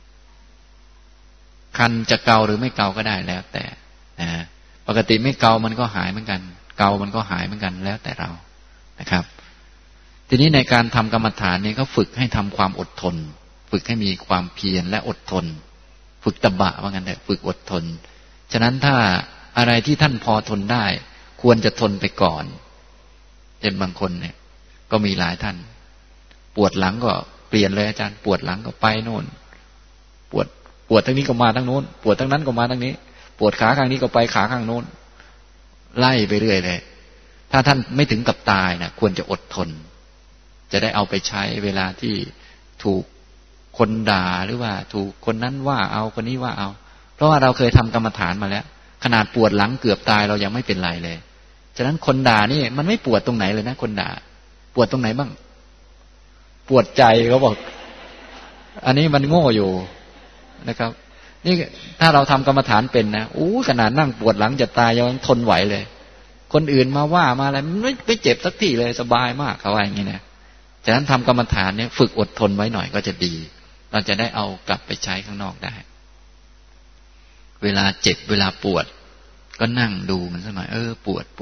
คันจะเกาหรือไม่เกาก็ได้แล้วแต่นะปกติไม่เกามันก็หายเหมือนกันเกามันก็หายเหมือนกันแล้วแต่เรานะครับทีนี้ในการทำกรรมฐานนี้ก็ฝึกให้ทำความอดทนฝึกให้มีความเพียรและอดทนฝึกตบะว่างั้นเถอะฝึกอดทนฉะนั้นถ้าอะไรที่ท่านพอทนได้ควรจะทนไปก่อนเช่นบางคนเนี่ยก็มีหลายท่านปวดหลังก็เปลี่ยนเลยอาจารย์ปวดหลังก็ไปโน่นปวดปวดทั้งนี้ก็มาทั้งโน้นปวดทั้งนั้นก็มาทั้งนี้ปวดขาข้างนี้ก็ไปขาข้างโน้นไล่ไปเรื่อยเลยถ้าท่านไม่ถึงกับตายนะควรจะอดทนจะได้เอาไปใช้เวลาที่ถูกคนด่าหรือว่าถูกคนนั้นว่าเอาคนนี้ว่าเอาเพราะว่าเราเคยทำกรรมฐานมาแล้วขนาดปวดหลังเกือบตายเรายังไม่เป็นไรเลยฉะนั้นคนด่านี่มันไม่ปวดตรงไหนเลยนะคนด่าปวดตรงไหนบ้างปวดใจเขาบอกอันนี้มันโง่อยู่นะครับนี่ถ้าเราทำกรรมฐานเป็นนะอู้ขนาดนั่งปวดหลังจะตายยังทนไหวเลยคนอื่นมาว่ามาอะไรไม่ไม่เจ็บสักทีเลยสบายมากเขาว่าอย่างนี้นะฉะนั้นทำกรรมฐานเนี่ยฝึกอดทนไว้หน่อยก็จะดีเราจะได้เอากลับไปใช้ข้างนอกได้เวลาเจ็บเวลาปวดก็นั่งดูมันสักหน่อยเออปวดปวด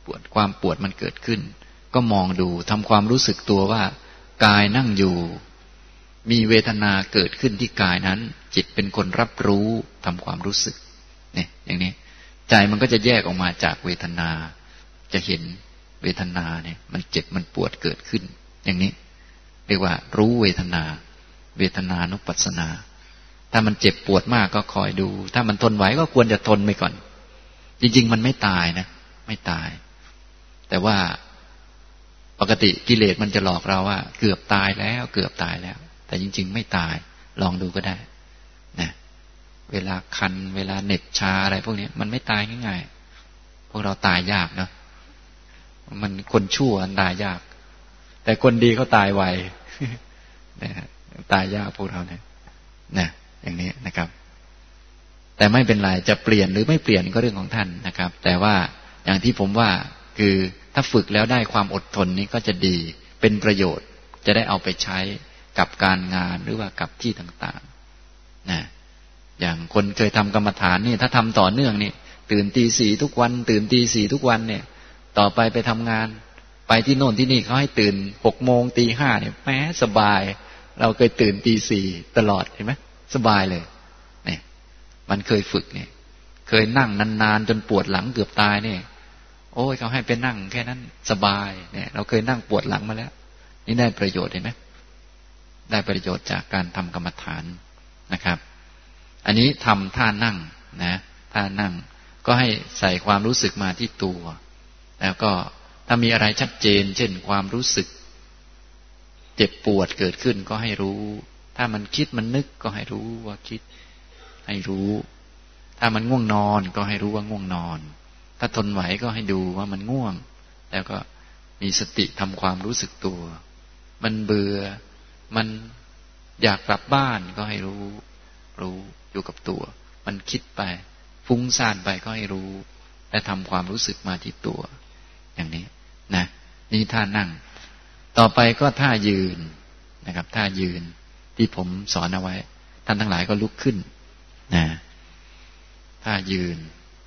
ปวดความปวดมันเกิดขึ้นก็มองดูทำความรู้สึกตัวว่ากายนั่งอยู่มีเวทนาเกิดขึ้นที่กายนั้นจิตเป็นคนรับรู้ทำความรู้สึกเนี่ยอย่างนี้ใจมันก็จะแยกออกมาจากเวทนาจะเห็นเวทนาเนี่ยมันเจ็บมันปวดเกิดขึ้นอย่างนี้เรียกว่ารู้เวทนาเวทนานุปัสสนาถ้ามันเจ็บปวดมากก็คอยดูถ้ามันทนไหวก็ควรจะทนไปก่อนจริงๆมันไม่ตายนะไม่ตายแต่ว่าปกติกิเลสมันจะหลอกเราว่าเกือบตายแล้วเกือบตายแล้วแต่จริงๆไม่ตายลองดูก็ได้นะเวลาคันเวลาเหน็บชาอะไรพวกนี้มันไม่ตายง่ายๆพวกเราตายยากเนาะมันคนชั่วตายยากแต่คนดีเขาตายไวนะตายยากพวกเราเนี่ยนะอย่างนี้นะครับแต่ไม่เป็นไรจะเปลี่ยนหรือไม่เปลี่ยนก็เรื่องของท่านนะครับแต่ว่าอย่างที่ผมว่าคือถ้าฝึกแล้วได้ความอดทนนี้ก็จะดีเป็นประโยชน์จะได้เอาไปใช้กับการงานหรือว่ากับที่ต่างๆนะอย่างคนเคยทำกรรมฐานนี่ถ้าทำต่อเนื่องนี่ตื่นตีสี่ทุกวันตื่นตีสี่ทุกวันเนี่ยต่อไปไปทำงานไปที่โน่นที่นี่เขาให้ตื่นหกโมงตีห้าเนี่ยแม้สบายเราเคยตื่นตีสี่ตลอดเห็นไหมสบายเลยเนี่ยมันเคยฝึกเนี่ยเคยนั่งนานๆจนปวดหลังเกือบตายเนี่ยโอ้ยเขาให้ไปนั่งแค่นั้นสบายเนี่ยเราเคยนั่งปวดหลังมาแล้วนี่ได้ประโยชน์เห็นไหมได้ประโยชน์จากการทำกรรมฐานนะครับอันนี้ทำท่านั่งนะท่านั่งก็ให้ใส่ความรู้สึกมาที่ตัวแล้วก็ถ้ามีอะไรชัดเจนเช่นความรู้สึกเจ็บปวดเกิดขึ้นก็ให้รู้ถ้ามันคิดมันนึกก็ให้รู้ว่าคิดให้รู้ถ้ามันง่วงนอนก็ให้รู้ว่าง่วงนอนถ้าทนไหวก็ให้ดูว่ามันง่วงแล้วก็มีสติทำความรู้สึกตัวมันเบื่อมันอยากกลับบ้านก็ให้รู้รู้อยู่กับตัวมันคิดไปฟุ้งซ่านไปก็ให้รู้และทำความรู้สึกมาที่ตัวอย่างนี้นะนี่ท่านั่งต่อไปก็ท่ายืนนะครับท่ายืนที่ผมสอนเอาไว้ท่านทั้งหลายก็ลุกขึ้นนะท่ายืน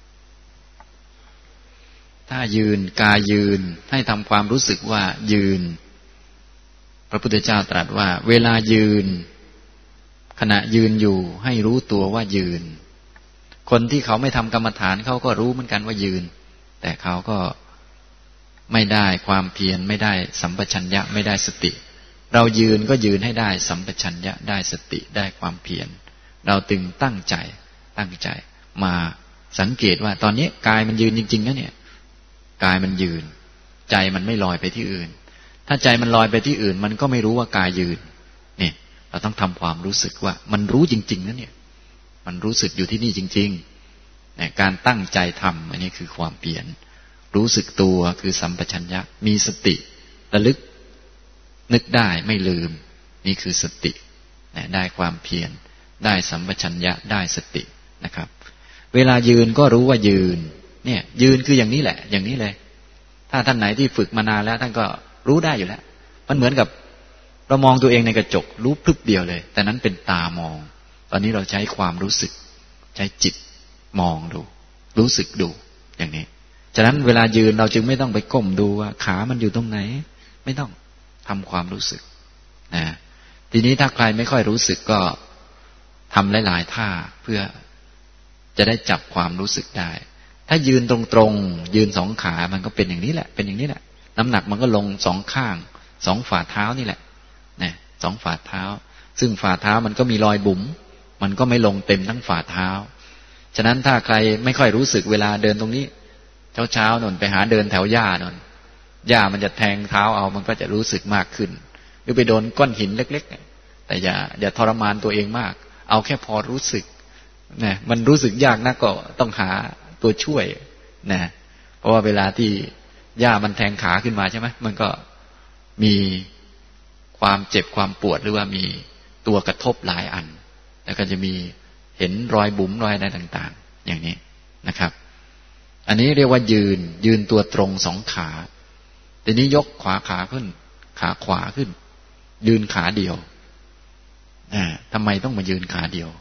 ท่ายืนกายยืนให้ทำความรู้สึกว่ายืนพระพุทธเจ้าตรัสว่าเวลายืนขณะยืนอยู่ให้รู้ตัวว่ายืนคนที่เขาไม่ทำกรรมฐานเขาก็รู้เหมือนกันว่ายืนแต่เขาก็ไม่ได้ความเพียรไม่ได้สัมปชัญญะไม่ได้สติเรายืนก็ยืนให้ได้สัมปชัญญะได้สติได้ความเพียรเราตึงตั้งใจตั้งใจมาสังเกตว่าตอนนี้กายมันยืนจริงๆนะเนี่ยกายมันยืนใจมันไม่ลอยไปที่อื่นถ้าใจมันลอยไปที่อื่นมันก็ไม่รู้ว่ากายยืนนี่เราต้องทำความรู้สึกว่ามันรู้จริงๆนะเนี่ยมันรู้สึกอยู่ที่นี่จริงๆเนี่ยการตั้งใจทำอันนี้คือความเปลี่ยนรู้สึกตัวคือสัมปชัญญะมีสติระลึกนึกได้ไม่ลืมนี่คือสติได้ความเพียรได้สัมปชัญญะได้สตินะครับเวลายืนก็รู้ว่ายืนเนี่ยยืนคืออย่างนี้แหละอย่างนี้เลยถ้าท่านไหนที่ฝึกมานานแล้วท่านก็รู้ได้อยู่แล้วมันเหมือนกับเรามองตัวเองในกระจกรู้พลึบเดียวเลยแต่นั้นเป็นตามองตอนนี้เราใช้ความรู้สึกใช้จิตมองดูรู้สึกดูอย่างนี้ฉะนั้นเวลายืนเราจึงไม่ต้องไปก้มดูว่าขามันอยู่ตรงไหนไม่ต้องทำความรู้สึกนะทีนี้ถ้าใครไม่ค่อยรู้สึกก็ทำหลายๆท่าเพื่อจะได้จับความรู้สึกได้ถ้ายืนตรงๆยืนสองขามันก็เป็นอย่างนี้แหละเป็นอย่างนี้แหละน้ำหนักมันก็ลงสองข้างสองฝ่าเท้านี่แหละนะสองฝ่าเท้าซึ่งฝ่าเท้ามันก็มีรอยบุ๋มมันก็ไม่ลงเต็มทั้งฝ่าเท้าฉะนั้นถ้าใครไม่ค่อยรู้สึกเวลาเดินตรงนี้เช้าๆนนไปหาเดินแถวหญ้านนหญ้ามันจะแทงเท้าเอามันก็จะรู้สึกมากขึ้นหรือไปโดนก้อนหินเล็กๆแต่อย่าอย่าทรมานตัวเองมากเอาแค่พอรู้สึกนะมันรู้สึกยากนะก็ต้องหาตัวช่วยนะเพราะว่าเวลาที่หญ้ามันแทงขาขึ้นมาใช่ไหมมันก็มีความเจ็บความปวดหรือว่ามีตัวกระทบหลายอันแล้วก็จะมีเห็นรอยบุ๋มรอยอะไรต่างๆอย่างนี้นะครับอันนี้เรียกว่ายืนยืนตัวตรงสองขาทีนี้ยกขวาขาขึ้นขาขวาขึ้นยืนขาเดียวนะทำไมต้องมายืนขาเดียว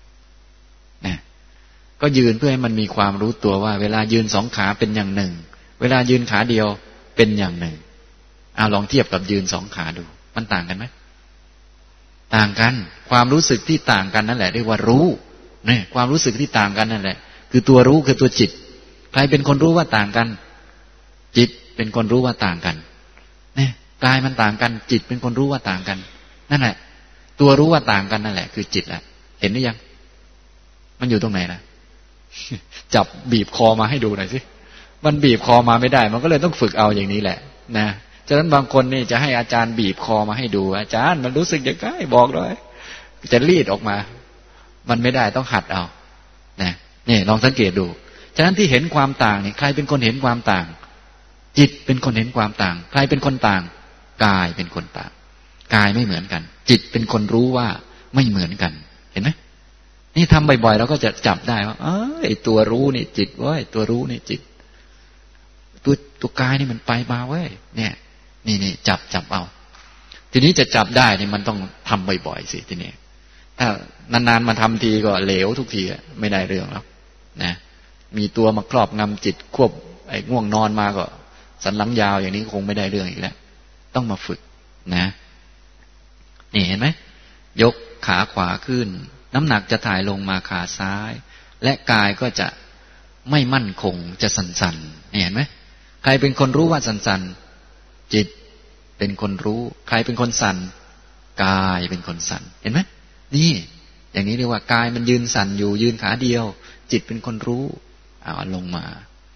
นะก็ยืนเพื่อให้มันมีความรู้ตัวว่าเวลายืนสองขาเป็นอย่างหนึ่งเวลายืนขาเดียวเป็นอย่างหนึ่งเอาลองเทียบกับยืนสองขาดูมันต่างกันไหมต่างกันความรู้สึกที่ต่างกันนั่นแหละเรียกว่ารู้เนี่ยความรู้สึกที่ต่างกันนั่นแหละคือตัวรู้คือตัวจิตใครเป็นคนรู้ว่าต่างกันจิตเป็นคนรู้ว่าต่างกันเนี่ยกายมันต่างกันจิตเป็นคนรู้ว่าต่างกันนั่นแหละตัวรู้ว่าต่างกันนั่นแหละคือจิตแหละเห็นหรือยังมันอยู่ตรงไหนนะจับบีบคอมาให้ดูหน่อยสิมันบีบคอมาไม่ได้มันก็เลยต้องฝึกเอาอย่างนี้แหละนะฉะนั้นบางคนนี่จะให้อาจารย์บีบคอมาให้ดูอาจารย์มันรู้สึกยังไงบอกเลยจะรีดออกมามันไม่ได้ต้องหัดเอานะนี่ลองสังเกตดูฉะนั้นที่เห็นความต่างนี่ใครเป็นคนเห็นความต่างจิตเป็นคนเห็นความต่างใครเป็นคนต่างกายเป็นคนต่างกายไม่เหมือนกันจิตเป็นคนรู้ว่าไม่เหมือนกันเห็นไหมนี่ทำบ่อยๆเราก็จะจับได้ว่าเออไอตัวรู้นี่จิตเว้ยตัวรู้นี่จิตตัวตัวกายนี่มันไปมาเว้ยเนี่ยนี่นี่จับจับเอาทีนี้จะจับได้นี่มันต้องทำบ่อยๆสิทีนี้ถ้านานๆมาทำทีก็เหลวทุกทีไม่ได้เรื่องแล้วนะมีตัวมาครอบงำจิตควบไอ้ง่วงนอนมาก็สันหลังยาวอย่างนี้คงไม่ได้เรื่องอีกแล้วต้องมาฝึกนะนี่เห็นไหมยกขาขวาขึ้นน้ำหนักจะถ่ายลงมาขาซ้ายและกายก็จะไม่มั่นคงจะสั่นๆเห็นไหมใครเป็นคนรู้ว่าสั่นๆจิตเป็นคนรู้ใครเป็นคนสั่นกายเป็นคนสั่นเห็นไหมนี่อย่างนี้เรียกว่ากายมันยืนสั่นอยู่ยืนขาเดียวจิตเป็นคนรู้เอาลงมา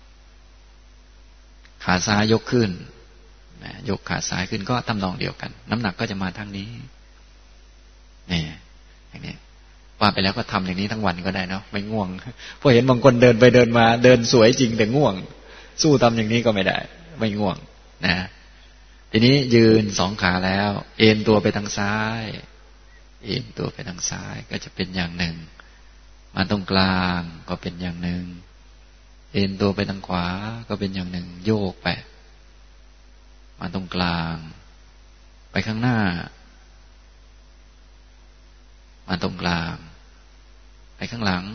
ขาซ้ายยกขึ้นยกขาซ้ายขึ้นก็ทำนองเดียวกันน้ำหนักก็จะมาทางนี้นี่อย่างนี้ว่าไปแล้วก็ทำอย่างนี้ทั้งวันก็ได้เนาะไม่ง่วงเพราะเห็นบางคนเดินไปเดินมาเดินสวยจริงแต่ง่วงสู้ทำอย่างนี้ก็ไม่ได้ไม่ง่วงนะทีนี้ยืนสองขาแล้วเอ็นตัวไปทางซ้ายเอ็นตัวไปทางซ้ายก็จะเป็นอย่างหนึ่งมาตรงกลางก็เป็นอย่างหนึ่งเอ็นตัวไปทางขวาก็เป็นอย่างหนึ่งโยกไปมาตรงกลางไปข้างหน้ามาตรงกลางไปข้างหลัง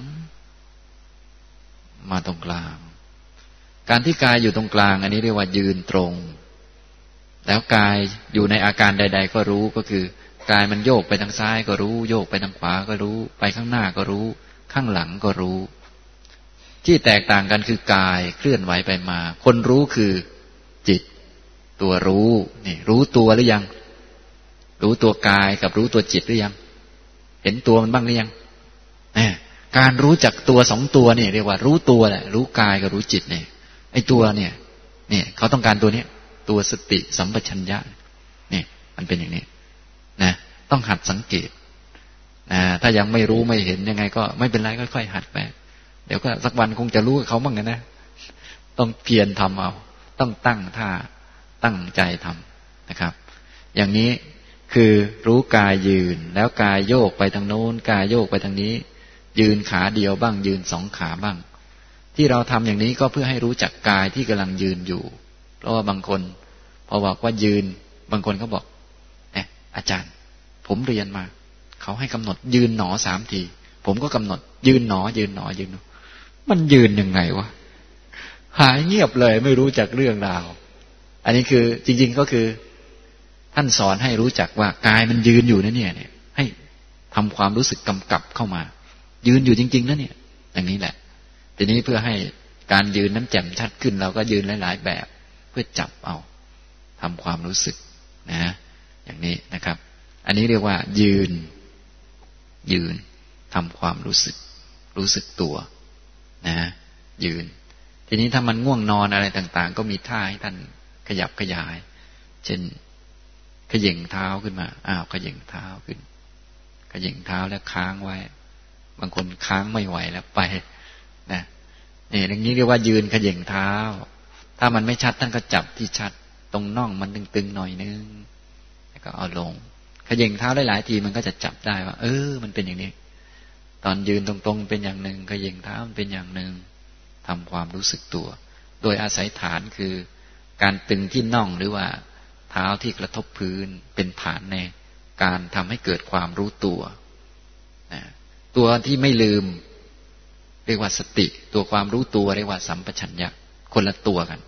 มาตรงกลางการที่กายอยู่ตรงกลางอันนี้เรียกว่ายืนตรงแล้วกายอยู่ในอาการใดๆก็รู้ก็คือกายมันโยกไปทางซ้ายก็รู้โยกไปทางขวาก็รู้ไปข้างหน้าก็รู้ข้างหลังก็รู้ที่แตกต่างกันคือกายเคลื่อนไหวไปมาคนรู้คือจิตตัวรู้นี่รู้ตัวหรือยังรู้ตัวกายกับรู้ตัวจิตหรือยังเห็นตัวมันบ้างหรือยังการรู้จักตัวสองตัวนี่เรียกว่ารู้ตัวแหละรู้กายกับรู้จิตเนี่ยไอ้ตัวเนี่ยเนี่ยเขาต้องการตัวนี้ตัวสติสัมปชัญญะนี่มันเป็นอย่างนี้นะต้องหัดสังเกตนะถ้ายังไม่รู้ไม่เห็นยังไงก็ไม่เป็นไรค่อยๆหัดไปเดี๋ยวก็สักวันคงจะรู้กับเขาบ้างกันนะต้องเพียรทำเอาต้องตั้งท่าตั้งใจทำนะครับอย่างนี้คือรู้กายยืนแล้วกายโยกไปทางโน้นกายโยกไปทางนี้ยืนขาเดียวบ้างยืนสองขาบ้างที่เราทำอย่างนี้ก็เพื่อให้รู้จักกายที่กำลังยืนอยู่เพราะว่าบางคนพอบอกว่ายืนบางคนเขาบอกเอ๊ะอาจารย์ผมเรียนมาเขาให้กำหนดยืนหนอสามทีผมก็กำหนดยืนหนอยืนหนอยืนหนอมันยืนยังไงวะหายเงียบเลยไม่รู้จักเรื่องราวอันนี้คือจริงๆก็คือท่านสอนให้รู้จักว่ากายมันยืนอยู่นะเนี่ยเนี่ยให้ทำความรู้สึกกำกับเข้ามายืนอยู่จริงๆนะเนี่ยอย่างนี้แหละทีนี้เพื่อให้การยืนนั้นแจ่มชัดขึ้นเราก็ยืนหลายๆแบบเพื่อจับเอาทำความรู้สึกนะอย่างนี้นะครับอันนี้เรียกว่ายืนยืนทำความรู้สึกรู้สึกตัวนะยืนทีนี้ถ้ามันง่วงนอนอะไรต่างๆก็มีท่าให้ท่านขยับขยายเช่นเขย่งเท้าขึ้นมาอ้าวเขย่งเท้าขึ้นเขย่งเท้าแล้วค้างไว้บางคนค้างไม่ไหวแล้วไปนะนี่อย่างนี้เรียกว่ายืนเขย่งเท้าถ้ามันไม่ชัดท่านก็จับที่ชัดตรงน่องมันตึงๆหน่อยนึงแล้วก็เอาลงเขย่งเท้าหลายๆทีมันก็จะจับได้ว่าเออมันเป็นอย่างนี้ตอนยืนตรงๆเป็นอย่างหนึ่งเขย่งเท้ามันเป็นอย่างหนึ่งทำความรู้สึกตัวโดยอาศัยฐานคือการตึงที่น่องหรือว่าเท้าที่กระทบพื้นเป็นฐานในการทำให้เกิดความรู้ตัวนะตัวที่ไม่ลืมเรียกว่าสติตัวความรู้ตัวเรียกว่าสัมปชัญญะคนละตัวกัน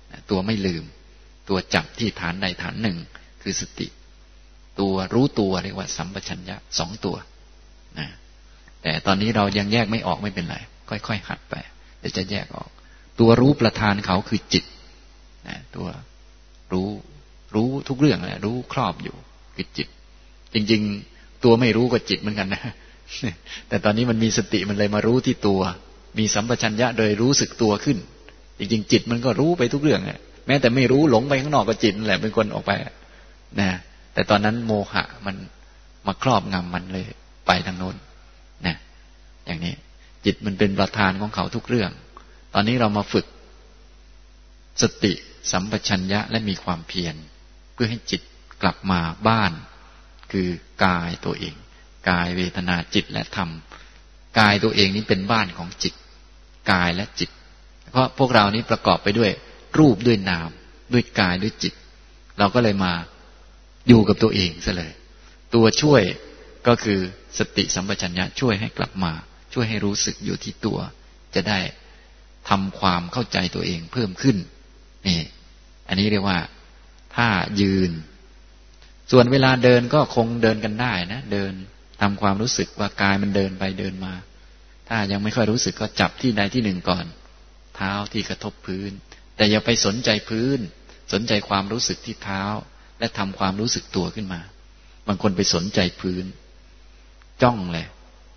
ตัวไม่ลืมตัวจับที่ฐานใดฐานหนึ่งคือสติตัวรู้ตัวเรียกว่าสัมปชัญญะสองตัวนะแต่ตอนนี้เรายังแยกไม่ออกไม่เป็นไรค่อยๆหัดไปเดี๋ยวจะแยกออกตัวรู้ประธานเขาคือจิตนะตัวรู้รู้ทุกเรื่องแหละรู้ครอบอยู่คือจิตจริงๆตัวไม่รู้ก็จิตเหมือนกันนะแต่ตอนนี้มันมีสติมันเลยมารู้ที่ตัวมีสัมปชัญญะโดยรู้สึกตัวขึ้นจริงๆจิตมันก็รู้ไปทุกเรื่องแหละแม้แต่ไม่รู้หลงไปข้างนอกก็จิตนั่นแหละเป็นคนออกไปนะแต่ตอนนั้นโมหะมันมาครอบงำมันเลยไปทางโน้นนะอย่างนี้จิตมันเป็นประธานของเขาทุกเรื่องตอนนี้เรามาฝึกสติสัมปชัญญะและมีความเพียรเพื่อให้จิตกลับมาบ้านคือกายตัวเองกายเวทนาจิตและธรรมกายตัวเองนี้เป็นบ้านของจิตกายและจิตเพราะพวกเรานี้ประกอบไปด้วยรูปด้วยนามด้วยกายด้วยจิตเราก็เลยมาอยู่กับตัวเองซะเลยตัวช่วยก็คือสติสัมปชัญญะช่วยให้กลับมาช่วยให้รู้สึกอยู่ที่ตัวจะได้ทำความเข้าใจตัวเองเพิ่มขึ้นนี่อันนี้เรียกว่าถ้ายืนส่วนเวลาเดินก็คงเดินกันได้นะเดินทำความรู้สึกว่ากายมันเดินไปเดินมาถ้ายังไม่ค่อยรู้สึกก็จับที่ใดที่หนึ่งก่อนเท้าที่กระทบพื้นแต่อย่าไปสนใจพื้นสนใจความรู้สึกที่เท้าและทำความรู้สึกตัวขึ้นมาบางคนไปสนใจพื้นจ้องเลย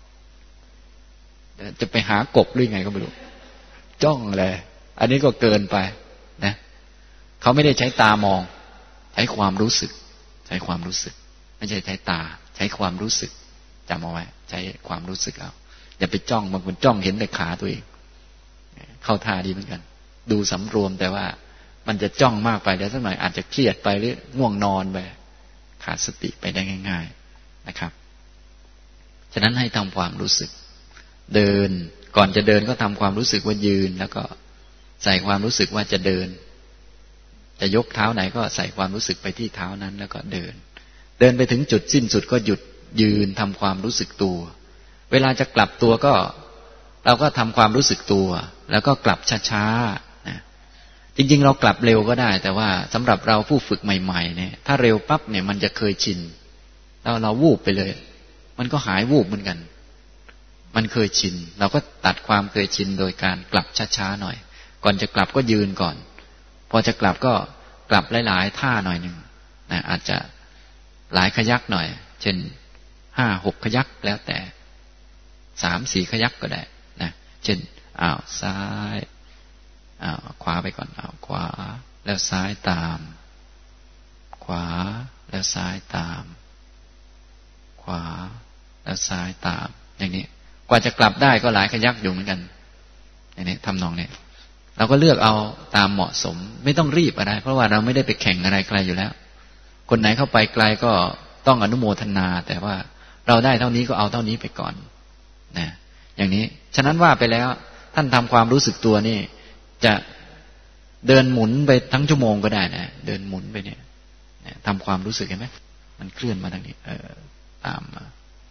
จะไปหากบหรือไงก็ไม่รู้จ้องเลยอันนี้ก็เกินไปนะเขาไม่ได้ใช้ตามองใช้ความรู้สึกใช้ความรู้สึกไม่ใช่ใช้ตาใช้ความรู้สึกจำเอาไว้ใช้ความรู้สึกเอาอย่าไปจ้องบางคนจ้องเห็นแต่ขาตัวเองเข้าท่าดีเหมือนกันดูสำรวมแต่ว่ามันจะจ้องมากไปเดี๋ยวสักหน่อยอาจจะเครียดไปหรือง่วงนอนไปขาดสติไปได้ง่ายๆนะครับฉะนั้นให้ทำความรู้สึกเดินก่อนจะเดินก็ทำความรู้สึกว่ายืนแล้วก็ใส่ความรู้สึกว่าจะเดินจะยกเท้าไหนก็ใส่ความรู้สึกไปที่เท้านั้นแล้วก็เดินเดินไปถึงจุดสิ้นสุดก็หยุดยืนทำความรู้สึกตัวเวลาจะกลับตัวก็เราก็ทำความรู้สึกตัวแล้วก็กลับช้าๆนะจริงๆเรากลับเร็วก็ได้แต่ว่าสำหรับเราผู้ฝึกใหม่ๆเนี่ยถ้าเร็วปั๊บเนี่ยมันจะเคยชินแล้วเราวูบไปเลยมันก็หายวูบเหมือนกันมันเคยชินเราก็ตัดความเคยชินโดยการกลับช้าๆหน่อยก่อนจะกลับก็ยืนก่อนพอจะกลับก็กลับหลายๆท่าหน่อยหนึ่งนะอาจจะหลายขยักหน่อยเช่นห้าหกขยักแล้วแต่สามสี่ขยักก็ได้นะเช่นอ้าวซ้ายอ้าวขวาไปก่อนอ้าวขวาแล้วซ้ายตามขวาแล้วซ้ายตามขวาแล้วซ้ายตามอย่างนี้กว่าจะกลับได้ก็หลายขยักอยู่เหมือนกันอย่างนี้ทำนองนี้เราก็เลือกเอาตามเหมาะสมไม่ต้องรีบอะไรเพราะว่าเราไม่ได้ไปแข่งอะไรไกลอยู่แล้วคนไหนเข้าไปไกลก็ต้องอนุโมทนาแต่ว่าเราได้เท่านี้ก็เอาเท่านี้ไปก่อนนะอย่างนี้ฉะนั้นว่าไปแล้วท่านทำความรู้สึกตัวนี่จะเดินหมุนไปทั้งชั่วโมงก็ได้นะเดินหมุนไปเนี่ยทำความรู้สึกเห็นไหมมันเคลื่อนมาทางนี้เออตามมา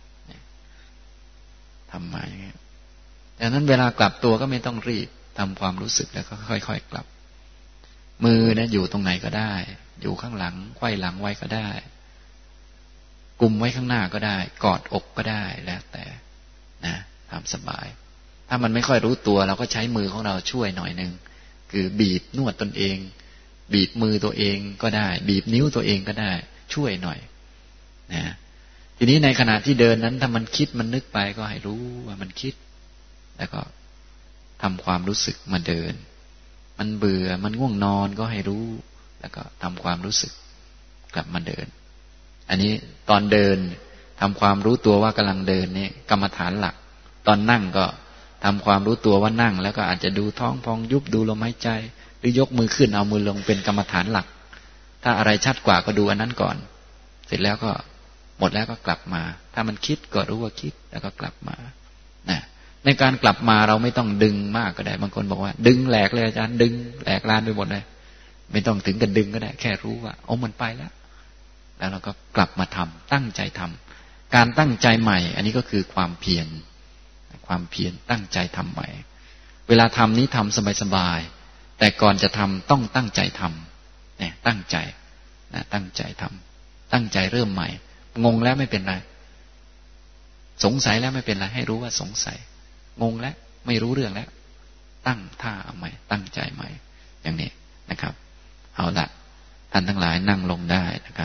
ทำมาอย่างนี้ดังนั้นเวลากลับตัวก็ไม่ต้องรีบทำความรู้สึกแล้วก็ค่อยๆกลับมือนะอยู่ตรงไหนก็ได้อยู่ข้างหลังไขว้หลังไว้ก็ได้กุมไว้ข้างหน้าก็ได้กอดอกก็ได้แล้วแต่นะทำสบายถ้ามันไม่ค่อยรู้ตัวเราก็ใช้มือของเราช่วยหน่อยนึงคือบีบนวดตนเองบีบมือตัวเองก็ได้บีบนิ้วตัวเองก็ได้ช่วยหน่อยนะทีนี้ในขณะที่เดินนั้นถ้ามันคิดมันนึกไปก็ให้รู้ว่ามันคิดแล้วก็ทำความรู้สึกมาเดินมันเบื่อมันง่วงนอนก็ให้รู้แล้วก็ทำความรู้สึกกลับมาเดินอันนี้ตอนเดินทำความรู้ตัวว่ากำลังเดินนี่กรรมฐานหลักตอนนั่งก็ทำความรู้ตัวว่านั่งแล้วก็อาจจะดูท้องพองยุบดูลมหายใจหรือยกมือขึ้นเอามือลงเป็นกรรมฐานหลักถ้าอะไรชัดกว่าก็ดูอันนั้นก่อนเสร็จแล้วก็หมดแล้วก็กลับมาถ้ามันคิดก็รู้ว่าคิดแล้วก็กลับมานะในการกลับมาเราไม่ต้องดึงมากก็ได้บางคนบอกว่าดึงแหลกเลยอาจารย์ดึงแหลกลานไปหมดเลยไม่ต้องถึงกับดึงก็ได้แค่รู้ว่าโอ้มันไปแล้วแล้วเราก็กลับมาทำตั้งใจทำการตั้งใจใหม่อันนี้ก็คือความเพียรความเพียรตั้งใจทำใหม่เวลาทำนี้ทำสบายๆแต่ก่อนจะทำต้องตั้งใจทำเนี่ยตั้งใจนะตั้งใจทำตั้งใจเริ่มใหม่งงแล้วไม่เป็นไรสงสัยแล้วไม่เป็นไรให้รู้ว่าสงสัยงงแล้วไม่รู้เรื่องแล้วตั้งท่าเอาใหม่ตั้งใจใหม่อย่างนี้นะครับเอาละท่านทั้งหลายนั่งลงได้นะครับ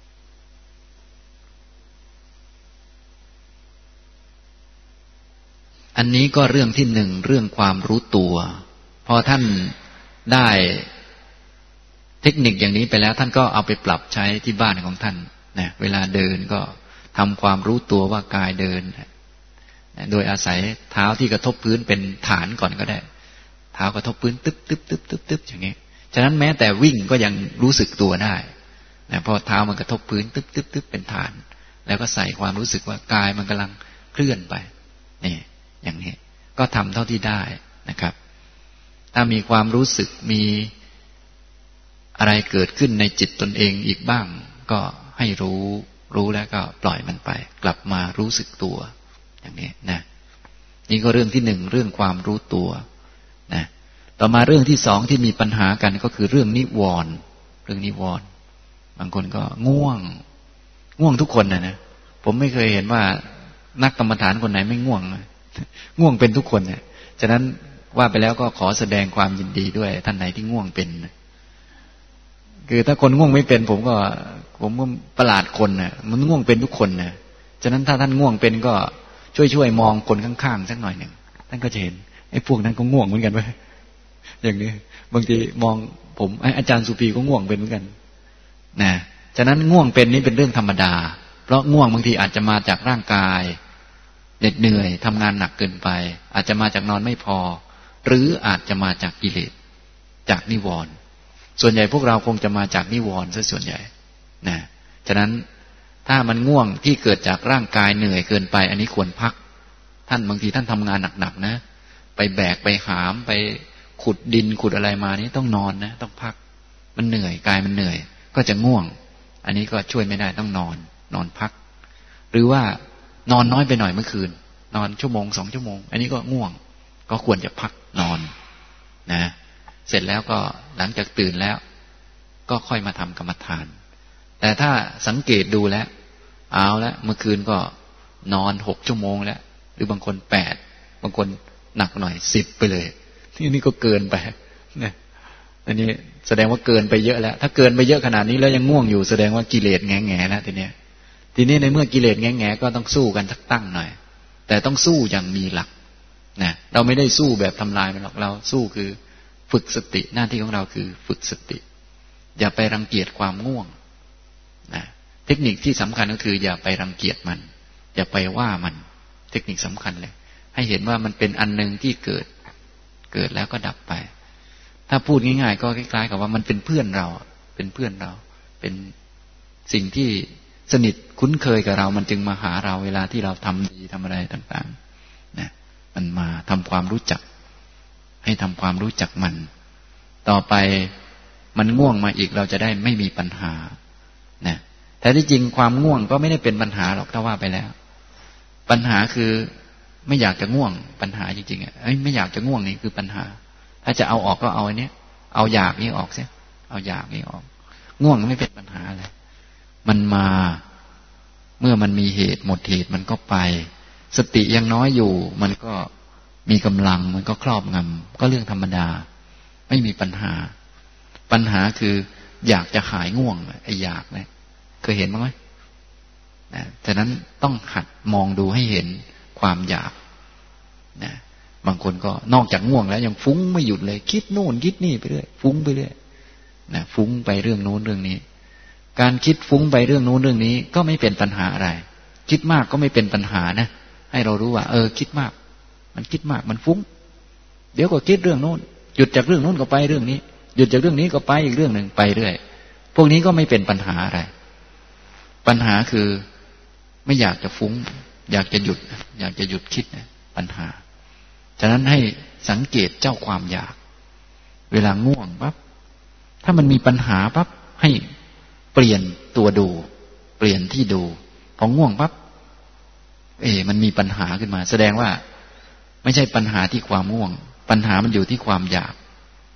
อันนี้ก็เรื่องที่หนึ่งเรื่องความรู้ตัวพอท่านได้เทคนิคอย่างนี้ไปแล้วท่านก็เอาไปปรับใช้ที่บ้านของท่านนะเวลาเดินก็ทำความรู้ตัวว่ากายเดินนะโดยอาศัยเท้าที่กระทบพื้นเป็นฐานก่อนก็ได้เท้ากระทบพื้นตึ๊บตึ๊บตึ๊บตึ๊บตึ๊บอย่างนี้ฉะนั้นแม้แต่วิ่งก็ยังรู้สึกตัวได้นะเพราะเท้ามันกระทบพื้นตึ๊บตึ๊บตึ๊บเป็นฐานแล้วก็ใส่ความรู้สึกว่ากายมันกำลังเคลื่อนไปนี่อย่างนี้ก็ทำเท่าที่ได้นะครับถ้ามีความรู้สึกมีอะไรเกิดขึ้นในจิตตนเองอีกบ้างก็ให้รู้รู้แล้วก็ปล่อยมันไปกลับมารู้สึกตัวอย่างนี้นะนี่ก็เรื่องที่หนึ่งเรื่องความรู้ตัวนะต่อมาเรื่องที่สองที่มีปัญหากันก็คือเรื่องนิวรณ์เรื่องนิวรณ์บางคนก็ง่วงง่วงทุกคนนะนะผมไม่เคยเห็นว่านักกรรมฐานคนไหนไม่ง่วงง่วงเป็นทุกคนเนี่ยฉะนั้นว่าไปแล้วก็ขอแสดงความยินดีด้วยท่านไหนที่ง่วงเป็นคือถ้าคนง่วงไม่เป็นผมก็ผมก็ประหลาดคนน่ะมันง่วงเป็นทุกคนน่ะฉะนั้นถ้าท่านง่วงเป็นก็ช่วยๆมองคนข้างๆสักหน่อยหนึ่งท่านก็จะเห็นไอ้พวกนั้นก็ง่วงเหมือนกันเว้ยอย่างนี้บางทีมองผมไอ้อาจารย์สุพีก็ง่วงเป็นเหมือนกันนะฉะนั้นง่วงเป็นนี่เป็นเรื่องธรรมดาเพราะง่วงบางทีอาจจะมาจากร่างกายเหน็ดเหนื่อยทำงานหนักเกินไปอาจจะมาจากนอนไม่พอหรืออาจจะมาจากกิเลสจากนิวรณ์ส่วนใหญ่พวกเราคงจะมาจากนิวรณ์ซะส่วนใหญ่นะฉะนั้นถ้ามันง่วงที่เกิดจากร่างกายเหนื่อยเกินไปอันนี้ควรพักท่านบางทีท่านทำงานหนักๆนะไปแบกไปหามไปขุดดินขุดอะไรมานี่ต้องนอนนะต้องพักมันเหนื่อยกายมันเหนื่อยก็จะง่วงอันนี้ก็ช่วยไม่ได้ต้องนอนนอนพักหรือว่านอนน้อยไปหน่อยเมื่อคืนนอนชั่วโมงสองชั่วโมงอันนี้ก็ง่วงก็ควรจะพักนอนนะเสร็จแล้วก็หลังจากตื่นแล้วก็ค่อยมาทำกรรมฐานแต่ถ้าสังเกตดูแล้วเอาแล้วเมื่อคืนก็นอนหกชั่วโมงแล้วหรือบางคนแปดบางคนหนักหน่อยสิบไปเลยที่นี่ก็เกินไปเนี่ยอันนี้แสดงว่าเกินไปเยอะแล้วถ้าเกินไปเยอะขนาดนี้แล้วยังง่วงอยู่แสดงว่ากิเลสแง่แง่แล้วทีเนี้ยทีนี้ในเมื่อกิเลสแง่แง่ก็ต้องสู้กันสักตั้งหน่อยแต่ต้องสู้อย่างมีหลักนะเราไม่ได้สู้แบบทำลายมันหรอกเราสู้คือฝึกสติหน้าที่ของเราคือฝึกสติอย่าไปรังเกียจความง่วงนะเทคนิคที่สำคัญก็คืออย่าไปรังเกียจมันอย่าไปว่ามันเทคนิคสำคัญเลยให้เห็นว่ามันเป็นอันหนึ่งที่เกิดเกิดแล้วก็ดับไปถ้าพูดง่ายๆก็คล้ายๆกับว่ามันเป็นเพื่อนเราเป็นเพื่อนเราเป็นสิ่งที่สนิทคุ้นเคยกับเรามันจึงมาหาเราเวลาที่เราทำดีทำอะไรต่างๆนะมันมาทำความรู้จักให้ทำความรู้จักมันต่อไปมันง่วงมาอีกเราจะได้ไม่มีปัญหานะแต่ที่จริงความง่วงก็ไม่ได้เป็นปัญหาหรอกถ้าว่าไปแล้วปัญหาคือไม่อยากจะง่วงปัญหาจริงๆอ่ะไม่อยากจะง่วงนี่คือปัญหาถ้าจะเอาออกก็เอาอันนี้เอาอยากนี่ออกเสียเอาอยากนี่ออกง่วงไม่เป็นปัญหาอะไรมันมาเมื่อมันมีเหตุหมดเหตุมันก็ไปสติยังน้อยอยู่มันก็มีกำลังมันก็ครอบงำก็เรื่องธรรมดาไม่มีปัญหาปัญหาคืออยากจะหายง่วงไอ้อยากเนี่ยเคยเห็นบ้างไหมนะฉะนั้นต้องหัดมองดูให้เห็นความอยากนะบางคนก็นอกจากง่วงแล้วยังฟุ้งไม่หยุดเลยคิดโน่นคิดนี่ไปเรื่อยฟุ้งไปเรื่อยนะฟุ้งไปเรื่องโน้นเรื่องนี้การคิดฟุ้งไปเรื่องโน้นเรื่องนี้ก็ไม่เป็นปัญหาอะไรคิดมากก็ไม่เป็นปัญหานะให้เรารู้ว่าเออคิดมากมันคิดมากมันฟุ้งเดี๋ยวก็คิดเรื่องโน้นหยุดจากเรื่องโน้นก็ไปเรื่องนี้หยุดจากเรื่องนี้ก็ไปอีกเรื่องหนึ่งไปเรื่อยพวกนี้ก็ไม่เป็นปัญหาอะไรปัญหาคือไม่อยากจะฟุ้งอยากจะหยุดอยากจะหยุดคิดนะปัญหาฉะนั้นให้สังเกตเจ้าความอยากเวลาง่วงปั๊บถ้ามันมีปัญหาปั๊บให้เปลี่ยนตัวดูเปลี่ยนที่ดูพอง่วงปั๊บเอ๊ะมันมีปัญหาขึ้นมาแสดงว่าไม่ใช่ปัญหาที่ความง่วงปัญหามันอยู่ที่ความอยาก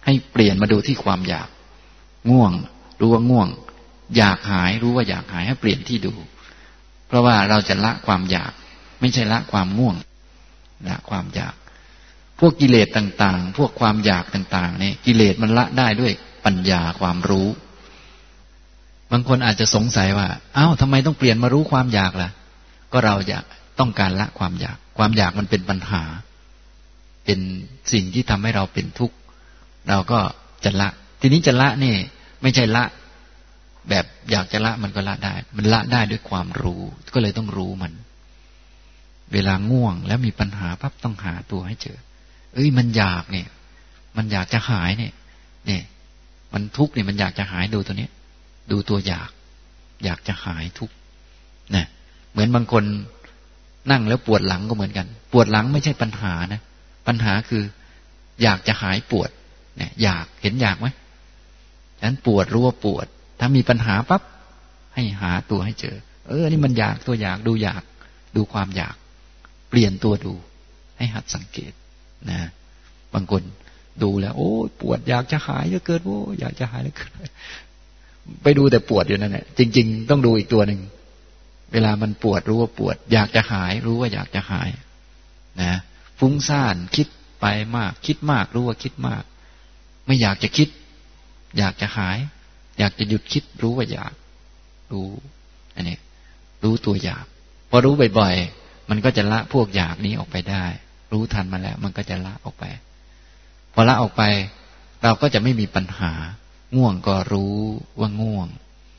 ให้เปลี่ยนมาดูที่ความอยากง่วงรู้ว่าง่วงอยากหายรู้ว่าอยากหายให้เปลี่ยนที่ดูเพราะว่าเราจะละความอยากไม่ใช่ละความง่วงละความอยากพวกกิเลสต่างๆพวกความอยากต่างๆเนี่ยกิเลสมันละได้ด้วยปัญญาความรู้บางคนอาจจะสงสัยว่าอ้าวทำไมต้องเปลี่ยนมารู้ความอยากล่ะก็เราอยากต้องการละความอยากความอยากมันเป็นปัญหาเป็นสิ่งที่ทำให้เราเป็นทุกข์เราก็จะละทีนี้จะละนี่ไม่ใช่ละแบบอยากจะละมันก็ละได้มันละได้ด้วยความรู้ก็เลยต้องรู้มันเวลาง่วงแล้วมีปัญหาปั๊บต้องหาตัวให้เจอเอ้ยมันอยากเนี่ยมันอยากจะหายเนี่ยเนี่ยมันทุกข์เนี่ยมันอยากจะหายดูตัวนี้ดูตัวอยากอยากจะหายทุกข์นะเหมือนบางคนนั่งแล้วปวดหลังก็เหมือนกันปวดหลังไม่ใช่ปัญหานะปัญหาคืออยากจะหายปวดเนี่ยอยากเห็นอยากไหมฉะนั้นปวดรู้ว่าปวดถ้ามีปัญหาปั๊บให้หาตัวให้เจอเออนี่มันอยากตัวอยากดูอยากดูความอยากเปลี่ยนตัวดูให้หัดสังเกตนะบางคนดูแล้วโอ้ปวดอยากจะหายเหลือเกินโอ้อยากจะหายเหลือเกินไปดูแต่ปวดอยู่นั่นแหละจริงๆต้องดูอีกตัวหนึ่งเวลามันปวดรู้ว่าปวดอยากจะหายรู้ว่าอยากจะหายนะฟุ้งซ่านคิดไปมากคิดมากรู้ว่าคิดมากไม่อยากจะคิดอยากจะหายอยากจะหยุดคิดรู้ว่าอยากรู้อันนี้รู้ตัวอยากพอรู้บ่อยๆมันก็จะละพวกอยากนี้ออกไปได้รู้ทันมาแล้วมันก็จะละออกไปพอละออกไปเราก็จะไม่มีปัญหาง่วงก็รู้ว่าง่วง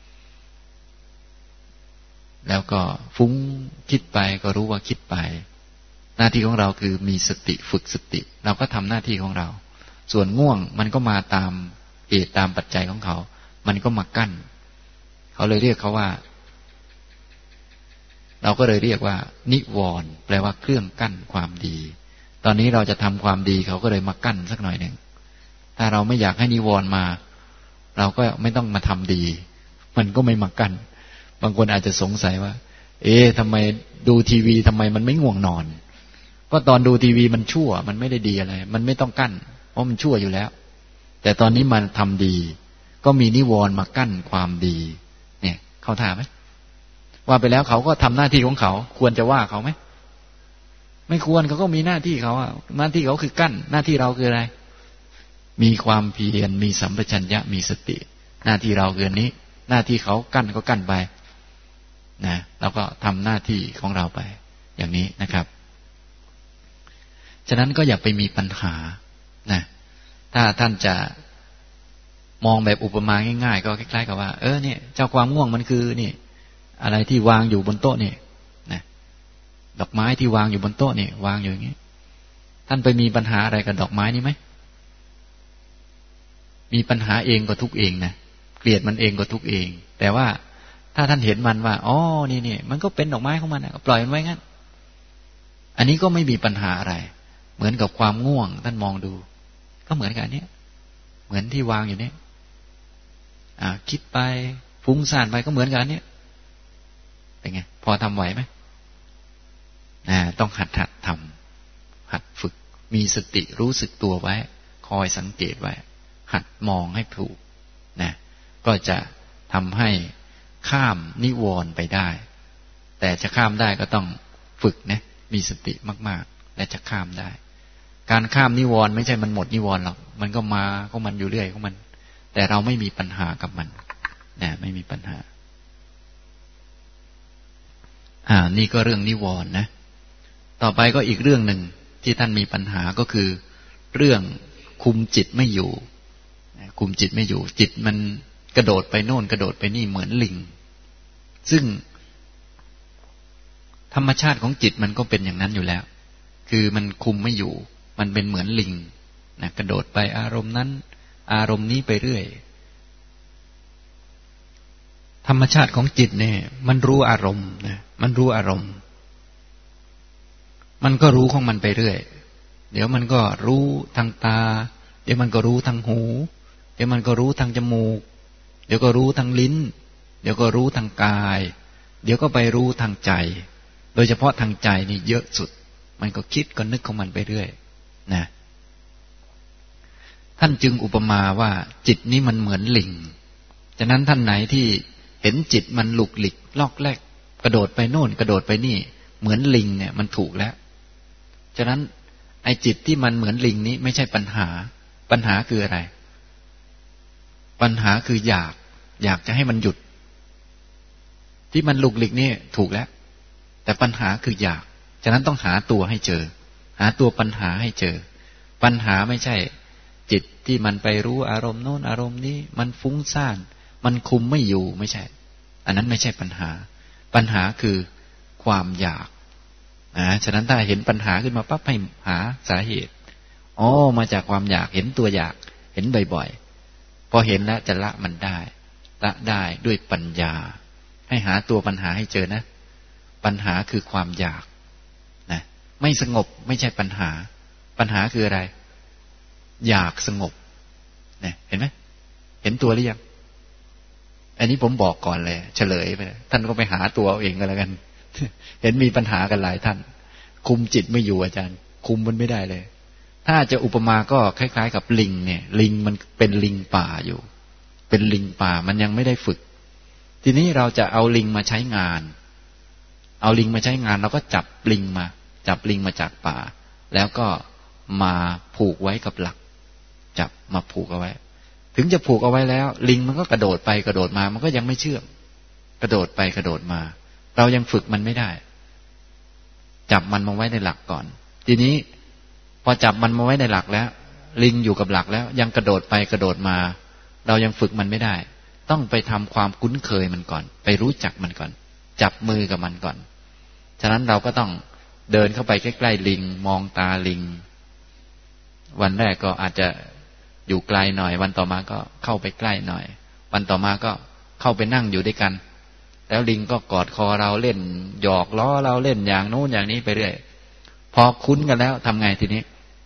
แล้วก็ฟุ้งคิดไปก็รู้ว่าคิดไปหน้าที่ของเราคือมีสติฝึกสติเราก็ทำหน้าที่ของเราส่วนง่วงมันก็มาตามเหตุตามปัจจัยของเขามันก็มากั้นเขาเลยเรียกเขาว่าเราก็เลยเรียกว่านิวรณ์แปลว่าเครื่องกั้นความดีตอนนี้เราจะทำความดีเขาก็เลยมากั้นสักหน่อยหนึ่งถ้าเราไม่อยากให้นิวรณ์มาเราก็ไม่ต้องมาทำดีมันก็ไม่มากั้นบางคนอาจจะสงสัยว่าเอ๊ะทำไมดูทีวีทำไมมันไม่ง่วงนอนก็ตอนดูทีวีมันชั่วมันไม่ได้ดีอะไรมันไม่ต้องกั้นเพราะมันชั่วอยู่แล้วแต่ตอนนี้มันทำดีก็มีนิวรณ์มากั้นความดีเนี่ยเขาถามไหมว่าไปแล้วเขาก็ทำหน้าที่ของเขาควรจะว่าเขาไหมไม่ควรเขาก็มีหน้าที่เขาอะหน้าที่เขาคือกั้นหน้าที่เราคืออะไรมีความเพียรมีสัมปชัญญะมีสติหน้าที่เราคือนี้หน้าที่เขากั้นก็กั้นไปนะเราก็ทำหน้าที่ของเราไปอย่างนี้นะครับฉะนั้นก็อย่าไปมีปัญหานะถ้าท่านจะมองแบบอุปมาง่ายๆก็คล้ายๆกับว่าเออเนี่ยเจ้าความง่วงมันคือนี่อะไรที่วางอยู่บนโต๊ะนี่นะดอกไม้ที่วางอยู่บนโต๊ะนี่วางอยู่อย่างนี้ท่านไปมีปัญหาอะไรกับดอกไม้นี้ไหมมีปัญหาเองก็ทุกเองนะเกลียดมันเองก็ทุกเองแต่ว่าถ้าท่านเห็นมันว่าอ๋อนี่นี่มันก็เป็นดอกไม้ของมันนะปล่อยมันไว้งั้นอันนี้ก็ไม่มีปัญหาอะไรเหมือนกับความง่วงท่านมองดูก็เหมือนกันนี้เหมือนที่วางอยู่นี้อ่าคิดไปฟุ้งซ่านไปก็เหมือนกันนี้เป็นไงพอทำไหวไหมอ่าต้องหัดหัดทำหัดฝึกมีสติรู้สึกตัวไว้คอยสังเกตไว้หัดมองให้ถูกนะก็จะทำให้ข้ามนิวรณ์ไปได้แต่จะข้ามได้ก็ต้องฝึกนะมีสติมากๆและจะข้ามได้การข้ามนิวรณ์ไม่ใช่มันหมดนิวรณ์หรอกมันก็มาของมันอยู่เรื่อยของมันแต่เราไม่มีปัญหากับมันนะไม่มีปัญหาอ่านี่ก็เรื่องนิวรณ์นะต่อไปก็อีกเรื่องหนึ่งที่ท่านมีปัญหาก็คือเรื่องคุมจิตไม่อยู่คุมจิตไม่อยู่จิตมันกระโดดไปโน่นกระโดดไปนี่เหมือนลิงซึ่งธรรมชาติของจิตมันก็เป็นอย่างนั้นอยู่แล้วคือมันคุมไม่อยู่มันเป็นเหมือนลิงนะกระโดดไปอารมณ์นั้นอารมณ์นี้ไปเรื่อยธรรมชาติของจิตเนี่ยมันรู้อารมณ์นะมันรู้อารมณ์มันก็รู้ของมันไปเรื่อยเดี๋ยวมันก็รู้ทางตาเดี๋ยวมันก็รู้ทางหูเดี๋ยวมันก็รู้ทางจมูกเดี๋ยวก็รู้ทางลิ้นเดี๋ยวก็รู้ทางกายเดี๋ยวก็ไปรู้ทางใจโดยเฉพาะทางใจนี่เยอะสุดมันก็คิดก็นึกของมันไปเรื่อยนะท่านจึงอุปมาว่าจิตนี้มันเหมือนลิงฉะนั้นท่านไหนที่เห็นจิตมันหลุกหลิกลอกแลกกระโดดไปโน่นกระโดดไปนี่เหมือนลิงเนี่ยมันถูกแล้วฉะนั้นไอ้จิตที่มันเหมือนลิงนี้ไม่ใช่ปัญหาปัญหาคืออะไรปัญหาคืออยากอยากจะให้มันหยุดที่มันหลุกหลิกนี่ถูกแล้วแต่ปัญหาคืออยากฉะนั้นต้องหาตัวให้เจอหาตัวปัญหาให้เจอปัญหาไม่ใช่จิตที่มันไปรู้อารมณ์โน้นอารมณ์นี้มันฟุ้งซ่านมันคุมไม่อยู่ไม่ใช่อันนั้นไม่ใช่ปัญหาปัญหาคือความอยากนะฉะนั้นถ้าเห็นปัญหาขึ้นมาปั๊บให้หาสาเหตุอ๋อมาจากความอยากเห็นตัวอยากเห็นบ่อยๆพอเห็นแล้วจะละมันได้ละได้ด้วยปัญญาให้หาตัวปัญหาให้เจอนะปัญหาคือความอยากนะไม่สงบไม่ใช่ปัญหาปัญหาคืออะไรอยากสงบเนี่ยเห็นไหมเห็นตัวหรือยังอันนี้ผมบอกก่อนเลยเฉลยไปท่านก็ไปหาตัวเอาเองก็แล้วกันเห็นมีปัญหากันหลายท่านคุมจิตไม่อยู่อาจารย์คุมมันไม่ได้เลยถ้าจะอุปมาก็คล้ายๆกับลิงเนี่ยลิงมันเป็นลิงป่าอยู่เป็นลิงป่ามันยังไม่ได้ฝึกทีนี้เราจะเอาลิงมาใช้งานเอาลิงมาใช้งานเราก็จับลิงมาจับลิงมาจากป่าแล้วก็มาผูกไว้กับหลักจับมาผูกเอาไว้ถึงจะผูกเอาไว้แล้วลิงมันก็กระโดดไปกระโดดมามันก็ยังไม่เชื่องกระโดดไปกระโดดมาเรายังฝึกมันไม่ได้จับมันมาไว้ในหลักก่อนทีนี้พอจับมันมาไว้ในหลักแล้วลิงอยู่กับหลักแล้วยังกระโดดไปกระโดดมาเรายังฝึกมันไม่ได้ต้องไปทำความคุ้นเคยมันก่อนไปรู้จักมันก่อนจับมือกับมันก่อนฉะนั้นเราก็ต้องเดินเข้าไปใกล้ๆลิงมองตาลิงวันแรกก็อาจจะอยู่ไกลหน่อยวันต่อมาก็เข้าไปใกล้หน่อยวันต่อมาก็เข้าไปนั่งอยู่ด้วยกันแล้วลิงก็กอดคอเราเล่นหยอกล้อเราเล่นอย่างโน้นอย่างนี้ไปเรื่อยพอคุ้นกันแล้วทำไงทีนี้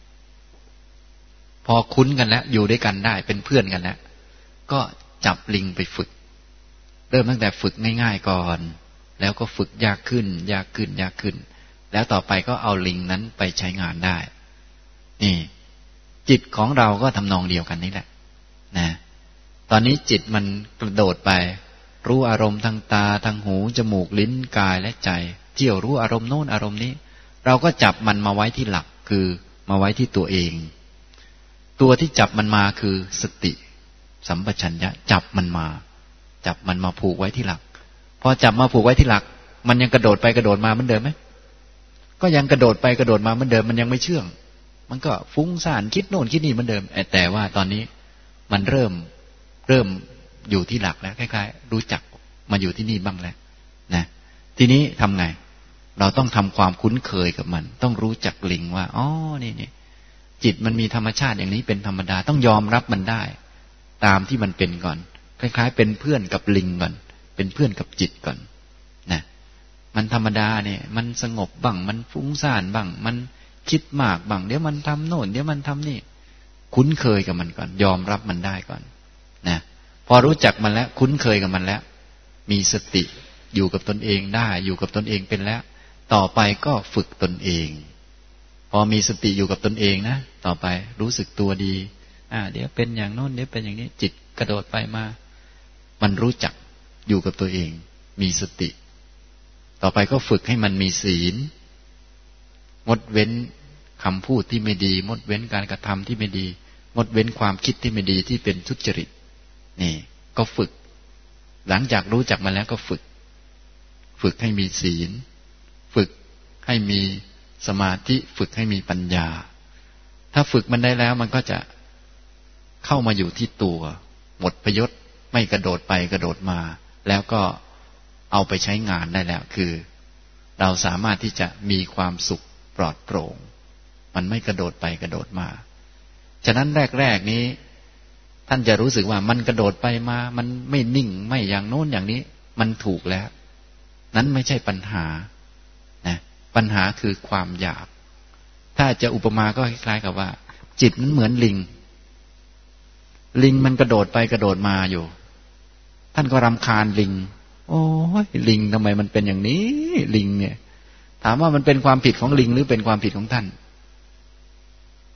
พอคุ้นกันแล้วอยู่ด้วยกันได้เป็นเพื่อนกันแล้วก็จับลิงไปฝึกเริ่มตั้งแต่ฝึกง่ายๆก่อนแล้วก็ฝึกยากขึ้นยากขึ้นยากขึ้นแล้วต่อไปก็เอาลิงนั้นไปใช้งานได้นี่จิตของเราก็ทำนองเดียวกันนี่แหละนะตอนนี้จิตมันกระโดดไปรู้อารมณ์ทางตาทางหูจมูกลิ้นกายและใจเที่ยวรู้อารมณ์โน้นอารมณ์นี้เราก็จับมันมาไว้ที่หลักคือมาไว้ที่ตัวเองตัวที่จับมันมาคือสติสัมปชัญญะจับมันมาจับมันมาผูกไว้ที่หลักพอจับมาผูกไว้ที่หลักมันยังกระโดดไปกระโดดมาเหมือนเดิมไหมก็ยังกระโดดไปกระโดดมาเหมือนเดิมมันยังไม่เชื่องมันก็ฟุ้งซ่านคิดโน่นคิดนี่เหมือนเดิมแต่ว่าตอนนี้มันเริ่มเริ่มอยู่ที่หลักแล้วคล้ายๆรู้จักมาอยู่ที่นี่บ้างแล้วนะทีนี้ทำไงเราต้องทำความคุ้นเคยกับมันต้องรู้จักลิงว่าอ๋อนี่นี่จิตมันมีธรรมชาติอย่างนี้เป็นธรรมดาต้องยอมรับมันได้ตามที่มันเป็นก่อนคล้ายๆเป็นเพื่อนกับลิงก่อนเป็นเพื่อนกับจิตก่อนนะมันธรรมดาเนี่ยมันสงบบ้างมันฟุ้งซ่านบ้างมันคิดมากบ้างเดี๋ยวมันทำโน่นเดี๋ยวมันทำนี่คุ้นเคยกับมันก่อนยอมรับมันได้ก่อนนะพอรู้จักมันแล้วคุ้นเคยกับมันแล้วมีสติอยู่กับตนเองได้อยู่กับตนเองเป็นแล้วต่อไปก็ฝึกตนเองพอมีสติอยู่กับตนเองนะต่อไปรู้สึกตัวดีอ่าเดี๋ยวเป็นอย่างโน้นเดี๋ยวเป็นอย่างนี้จิตกระโดดไปมามันรู้จักอยู่กับตัวเองมีสติต่อไปก็ฝึกให้มันมีศีลงดเว้นคำพูดที่ไม่ดีงดเว้นการกระทำที่ไม่ดีงดเว้นความคิดที่ไม่ดีที่เป็นทุจริตนี่ก็ฝึกหลังจากรู้จักมันแล้วก็ฝึกฝึกให้มีศีลฝึกให้มีสมาธิฝึกให้มีปัญญาถ้าฝึกมันได้แล้วมันก็จะเข้ามาอยู่ที่ตัวหมดพยศไม่กระโดดไปกระโดดมาแล้วก็เอาไปใช้งานได้แล้วคือเราสามารถที่จะมีความสุขปลอดโปร่งมันไม่กระโดดไปกระโดดมาฉะนั้นแรกๆนี้ท่านจะรู้สึกว่ามันกระโดดไปมามันไม่นิ่งไม่อย่างโน้นอย่างนี้มันถูกแล้วนั้นไม่ใช่ปัญหานะปัญหาคือความอยากถ้าจะอุปมาก็คล้ายๆกับว่าจิตมันเหมือนลิงลิงมันกระโดดไปกระโดดมาอยู่ท่านก็รำคาญลิงโอ้ยลิงทำไมมันเป็นอย่างนี้ลิงเนี่ยถามว่ามันเป็นความผิดของลิงหรือเป็นความผิดของท่าน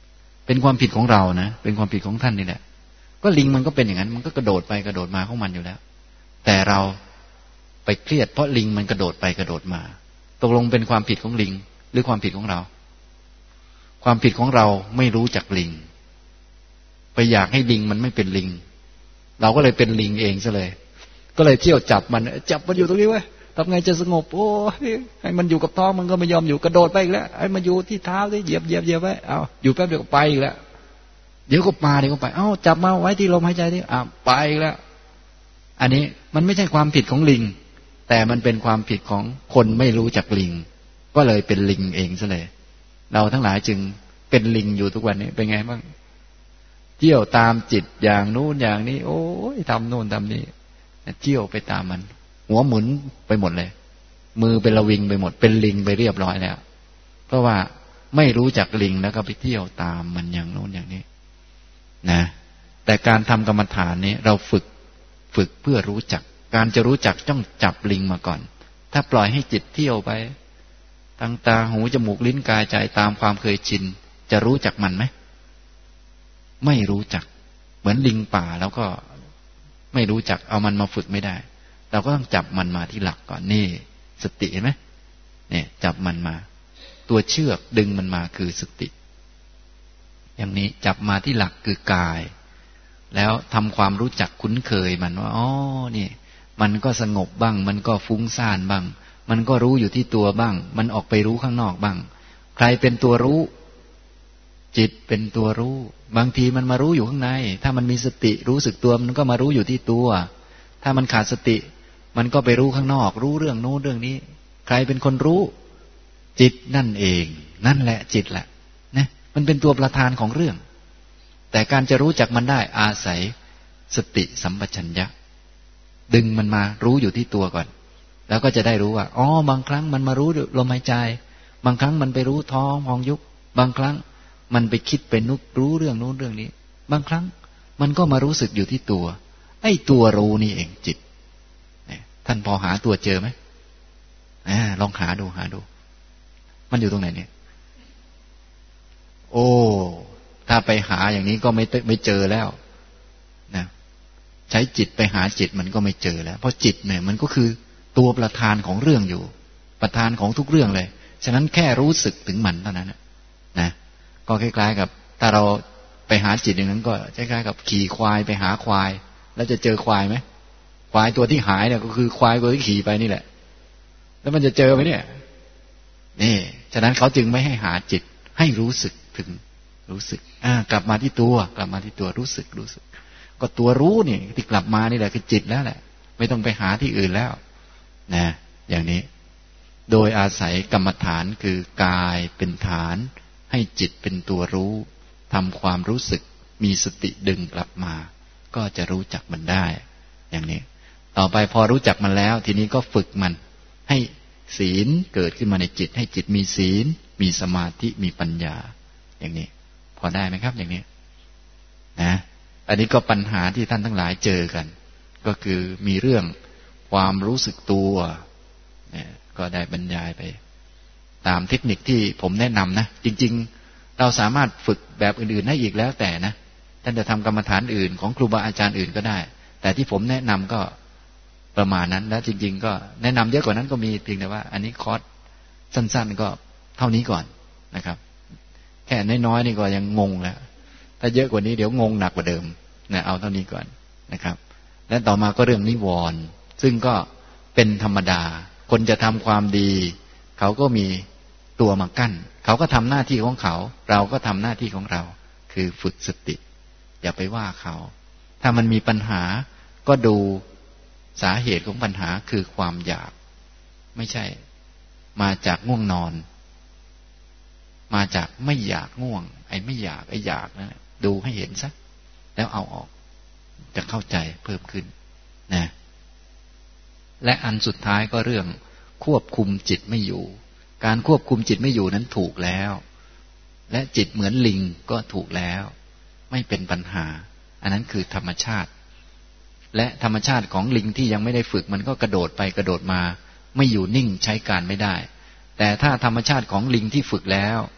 เป็นความผิดของเรานะเป็นความผิดของท่านนี่แหละก็ลิงมันก็เป็นอย่างนั้นมันก็กระโดดไปกระโดดมาของมันอยู่แล้วแต่เราไปเครียดเพราะลิงมันกระโดดไปกระโดดมาตกลงเป็นความผิดของลิงหรือความผิดของเราความผิดของเราไม่รู้จักลิงไปอยากให้ลิงมันไม่เป็นลิงเราก็เลยเป็นลิงเองซะเลยก็เลยเที่ยวจับมันจับมันอยู่ตรงนี้ไว้ทำไงจะสงบโอ้ให้มันอยู่กับท้องมันก็ไม่ยอมอยู่กระโดดไปอีกแล้วให้มันอยู่ที่เท้าที่เหยียบเหยียบเหยียบไว้เอาอยู่แป๊บเดียวก็ไปอีกแล้วเดี๋ยวก็มาเดี๋ยวก็ไปเอ้าจับมาไว้ที่ลมหายใจนี่อ่ะไปอีกแล้วอันนี้มันไม่ใช่ความผิดของลิงแต่มันเป็นความผิดของคนไม่รู้จักลิงก็เลยเป็นลิงเองซะเลยเราทั้งหลายจึงเป็นลิงอยู่ทุกวันนี้เป็นไงบ้างเที่ยวตามจิตอย่างนู้นอย่างนี้โอ้ยทำโน่นทำนี่เที่ยวไปตามมันหัวหมุนไปหมดเลยมือเป็นระวิงไปหมดเป็นลิงไปเรียบร้อยแล้วเพราะว่าไม่รู้จักลิงแล้วก็ไปเที่ยวตามมันอย่างโน้นอย่างนี้นะแต่การทำกรรมฐานนี้เราฝึกฝึกเพื่อรู้จักการจะรู้จักต้องจับลิงมาก่อนถ้าปล่อยให้จิตเที่ยวไปทางตาหูจมูกลิ้นกายใจตามความเคยชินจะรู้จักมันไหมไม่รู้จักเหมือนลิงป่าแล้วก็ไม่รู้จักเอามันมาฝึกไม่ได้เราก็ต้องจับมันมาที่หลักก่อนนี่สติเห็นไหมเนี่ยจับมันมาตัวเชือกดึงมันมาคือสติอย่างนี้จับมาที่หลักคือกายแล้วทำความรู้จักคุ้นเคยมันว่าอ๋อนี่มันก็สงบบ้างมันก็ฟุ้งซ่านบ้างมันก็รู้อยู่ที่ตัวบ้างมันออกไปรู้ข้างนอกบ้างใครเป็นตัวรู้จิตเป็นตัวรู้บางทีมันมารู้อยู่ข้างในถ้ามันมีสติรู้สึกตัวมันก็มารู้อยู่ที่ตัวถ้ามันขาดสติมันก็ไปรู้ข้างนอกรู้เรื่องโน้นเรื่องนี้ใครเป็นคนรู้จิตนั่นเองนั่นแหละจิตแหละนะมันเป็นตัวประธานของเรื่องแต่การจะรู้จักมันได้อาศัยสติสัมปชัญญะดึงมันมารู้อยู่ที่ตัวก่อนแล้วก็จะได้รู้ว่าอ๋อบางครั้งมันมารู้ลมหายใจบางครั้งมันไปรู้ท้องพองยุบบางครั้งมันไปคิดไปนึกรู้เรื่องโน้นเรื่องนี้บางครั้งมันก็มารู้สึกอยู่ที่ตัวไอ้ตัวรู้นี่เองจิตท่านพอหาตัวเจอไหมอ่าลองหาดูหาดูมันอยู่ตรงไหนเนี่ยโอ้ถ้าไปหาอย่างนี้ก็ไม่ไม่เจอแล้วนะใช้จิตไปหาจิตมันก็ไม่เจอแล้วเพราะจิตเนี่ยมันก็คือตัวประธานของเรื่องอยู่ประธานของทุกเรื่องเลยฉะนั้นแค่รู้สึกถึงมันเท่านั้นนะก็คล้ายๆกับถ้าเราไปหาจิตอย่างนั้นก็คล้ายๆกับขี่ควายไปหาควายแล้วจะเจอควายไหมควายตัวที่หายเนี่ยก็คือควายตัวที่ขี่ไปนี่แหละแล้วมันจะเจอไหมเนี่ยนี่ฉะนั้นเขาจึงไม่ให้หาจิตให้รู้สึกถึงรู้สึกอ่ากลับมาที่ตัวกลับมาที่ตัวรู้สึกรู้สึกก็ตัวรู้นี่ที่กลับมานี่แหละคือจิตแล้วแหละไม่ต้องไปหาที่อื่นแล้วนะอย่างนี้โดยอาศัยกรรมฐานคือกายเป็นฐานให้จิตเป็นตัวรู้ทำความรู้สึกมีสติดึงกลับมาก็จะรู้จักมันได้อย่างนี้ต่อไปพอรู้จักมันแล้วทีนี้ก็ฝึกมันให้ศีลเกิดขึ้นมาในจิตให้จิตมีศีลมีสมาธิมีปัญญาอย่างนี้พอได้ไหมครับอย่างนี้นะอันนี้ก็ปัญหาที่ท่านทั้งหลายเจอกันก็คือมีเรื่องความรู้สึกตัวเนี่ยก็ได้บรรยายไปตามเทคนิคที่ผมแนะนำนะจริงๆเราสามารถฝึกแบบอื่นๆได้อีกแล้วแต่นะท่านจะทำกรรมฐานอื่นของครูบาอาจารย์อื่นก็ได้แต่ที่ผมแนะนำก็ประมาณนั้นแล้วจริงๆก็แนะนำเยอะกว่านั้นก็มีเพียงแต่ว่าอันนี้คอร์สสั้นๆก็เท่านี้ก่อนนะครับแค่น้อยๆนี่ก็ยังงงแล้วถ้าเยอะกว่านี้เดี๋ยวงงหนักกว่าเดิมนะเอาเท่านี้ก่อนนะครับและต่อมาก็เรื่องนิวรณ์ซึ่งก็เป็นธรรมดาคนจะทำความดีเขาก็มีตัวมากั้นเขาก็ทำหน้าที่ของเขาเราก็ทำหน้าที่ของเราคือฝึกสติอย่าไปว่าเขาถ้ามันมีปัญหาก็ดูสาเหตุของปัญหาคือความอยากไม่ใช่มาจากง่วงนอนมาจากไม่อยากง่วงไอ้ไม่อยากไอ้อยากนั่นแหละดูให้เห็นซะแล้วเอาออกจะเข้าใจเพิ่มขึ้นนะและอันสุดท้ายก็เรื่องควบคุมจิตไม่อยู่การควบคุมจิตไม่อยู่นั้นถูกแล้วและจิตเหมือนลิงก็ถูกแล้วไม่เป็นปัญหาอันนั้นคือธรรมชาติและธรรมชาติของลิงที่ยังไม่ได้ฝึกมันก็กระโดดไปกระโดดมาไม่อยู่นิ่งใช้การไม่ได้แต่ถ้าธรรมชาติของลิงที่ฝึกแล้ว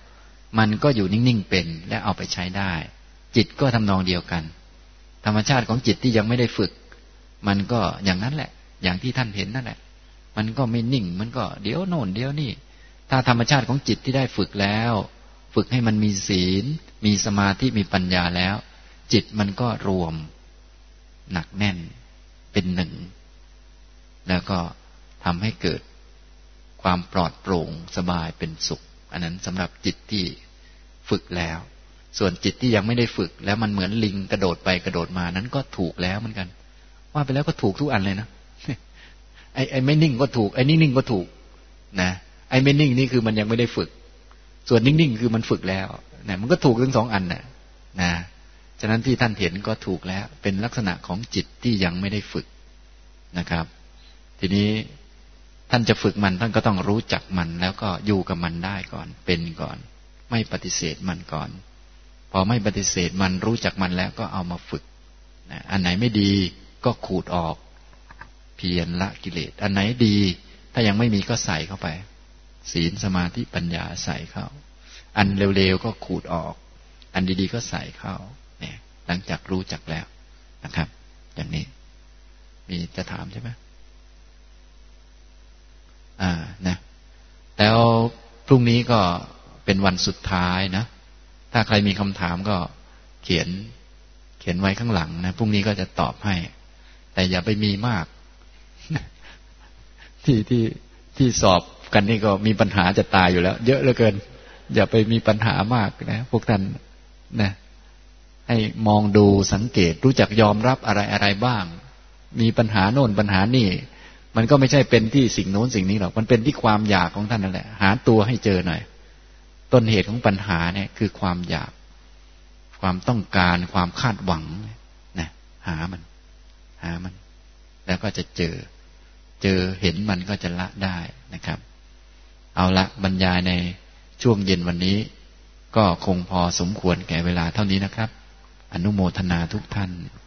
มันก็อยู่นิ่งๆเป็นและเอาไปใช้ได้จิตก็ทำนองเดียวกันธรรมชาติของจิตที่ยังไม่ได้ฝึกมันก็อย่างนั้นแหละอย่างที่ท่านเห็นนั่นแหละมันก็ไม่นิ่งมันก็เดี๋ยวโน่นเดี๋ยวนี่ถ้าธรรมชาติของจิตที่ได้ฝึกแล้วฝึกให้มันมีศีลมีสมาธิมีปัญญาแล้วจิตมันก็รวมหนักแน่นเป็นหนึ่งแล้วก็ทำให้เกิดความปลอดโปร่งสบายเป็นสุขอันนั้นสำหรับจิตที่ฝึกแล้วส่วนจิตที่ยังไม่ได้ฝึกแล้วมันเหมือนลิงกระโดดไปกระโดดมานั้นก็ถูกแล้วเหมือนกันว่าไปแล้วก็ถูกทุกอันเลยนะไอ้ไอ้ไม่นิ่งก็ถูกไอ้นิ่งๆก็ถูกนะไอ้ไม่นิ่งนี่คือมันยังไม่ได้ฝึกส่วนนิ่งๆคือมันฝึกแล้วนะมันก็ถูกทั้งสองอันน่ะนะฉะนั้นที่ท่านเห็นก็ถูกแล้วเป็นลักษณะของจิตที่ยังไม่ได้ฝึกนะครับทีนี้ท่านจะฝึกมันท่านก็ต้องรู้จักมันแล้วก็อยู่กับมันได้ก่อนเป็นก่อนไม่ปฏิเสธมันก่อนพอไม่ปฏิเสธมันรู้จักมันแล้วก็เอามาฝึกนะอันไหนไม่ดีก็ขูดออกเพียรละกิเลสอันไหนดีถ้ายังไม่มีก็ใส่เข้าไปศีลสมาธิปัญญาใส่เข้าอันเร็วๆก็ขูดออกอันดีๆก็ใส่เข้าเนี่ยหลังจากรู้จักแล้วนะครับอย่างนี้มีจะถามใช่ไหมอ่านะแล้วพรุ่งนี้ก็เป็นวันสุดท้ายนะถ้าใครมีคำถามก็เขียนเขียนไว้ข้างหลังนะพรุ่งนี้ก็จะตอบให้แต่อย่าไปมีมากที่ที่ที่สอบกันนี่ก็มีปัญหาจะตายอยู่แล้วเยอะเหลือเกินอย่าไปมีปัญหามากนะพวกท่านนะให้มองดูสังเกตรู้จักยอมรับอะไรอะไรบ้างมีปัญหาโน่นปัญหานี่มันก็ไม่ใช่เป็นที่สิ่งโน้นสิ่งนี้หรอกมันเป็นที่ความอยากของท่านนั่นแหละหาตัวให้เจอหน่อยต้นเหตุของปัญหาเนี่ยคือความอยากความต้องการความคาดหวังนะหามันหามันแล้วก็จะเจอเจอเห็นมันก็จะละได้นะครับเอาละบรรยายในช่วงเย็นวันนี้ก็คงพอสมควรแก่เวลาเท่านี้นะครับอนุโมทนาทุกท่าน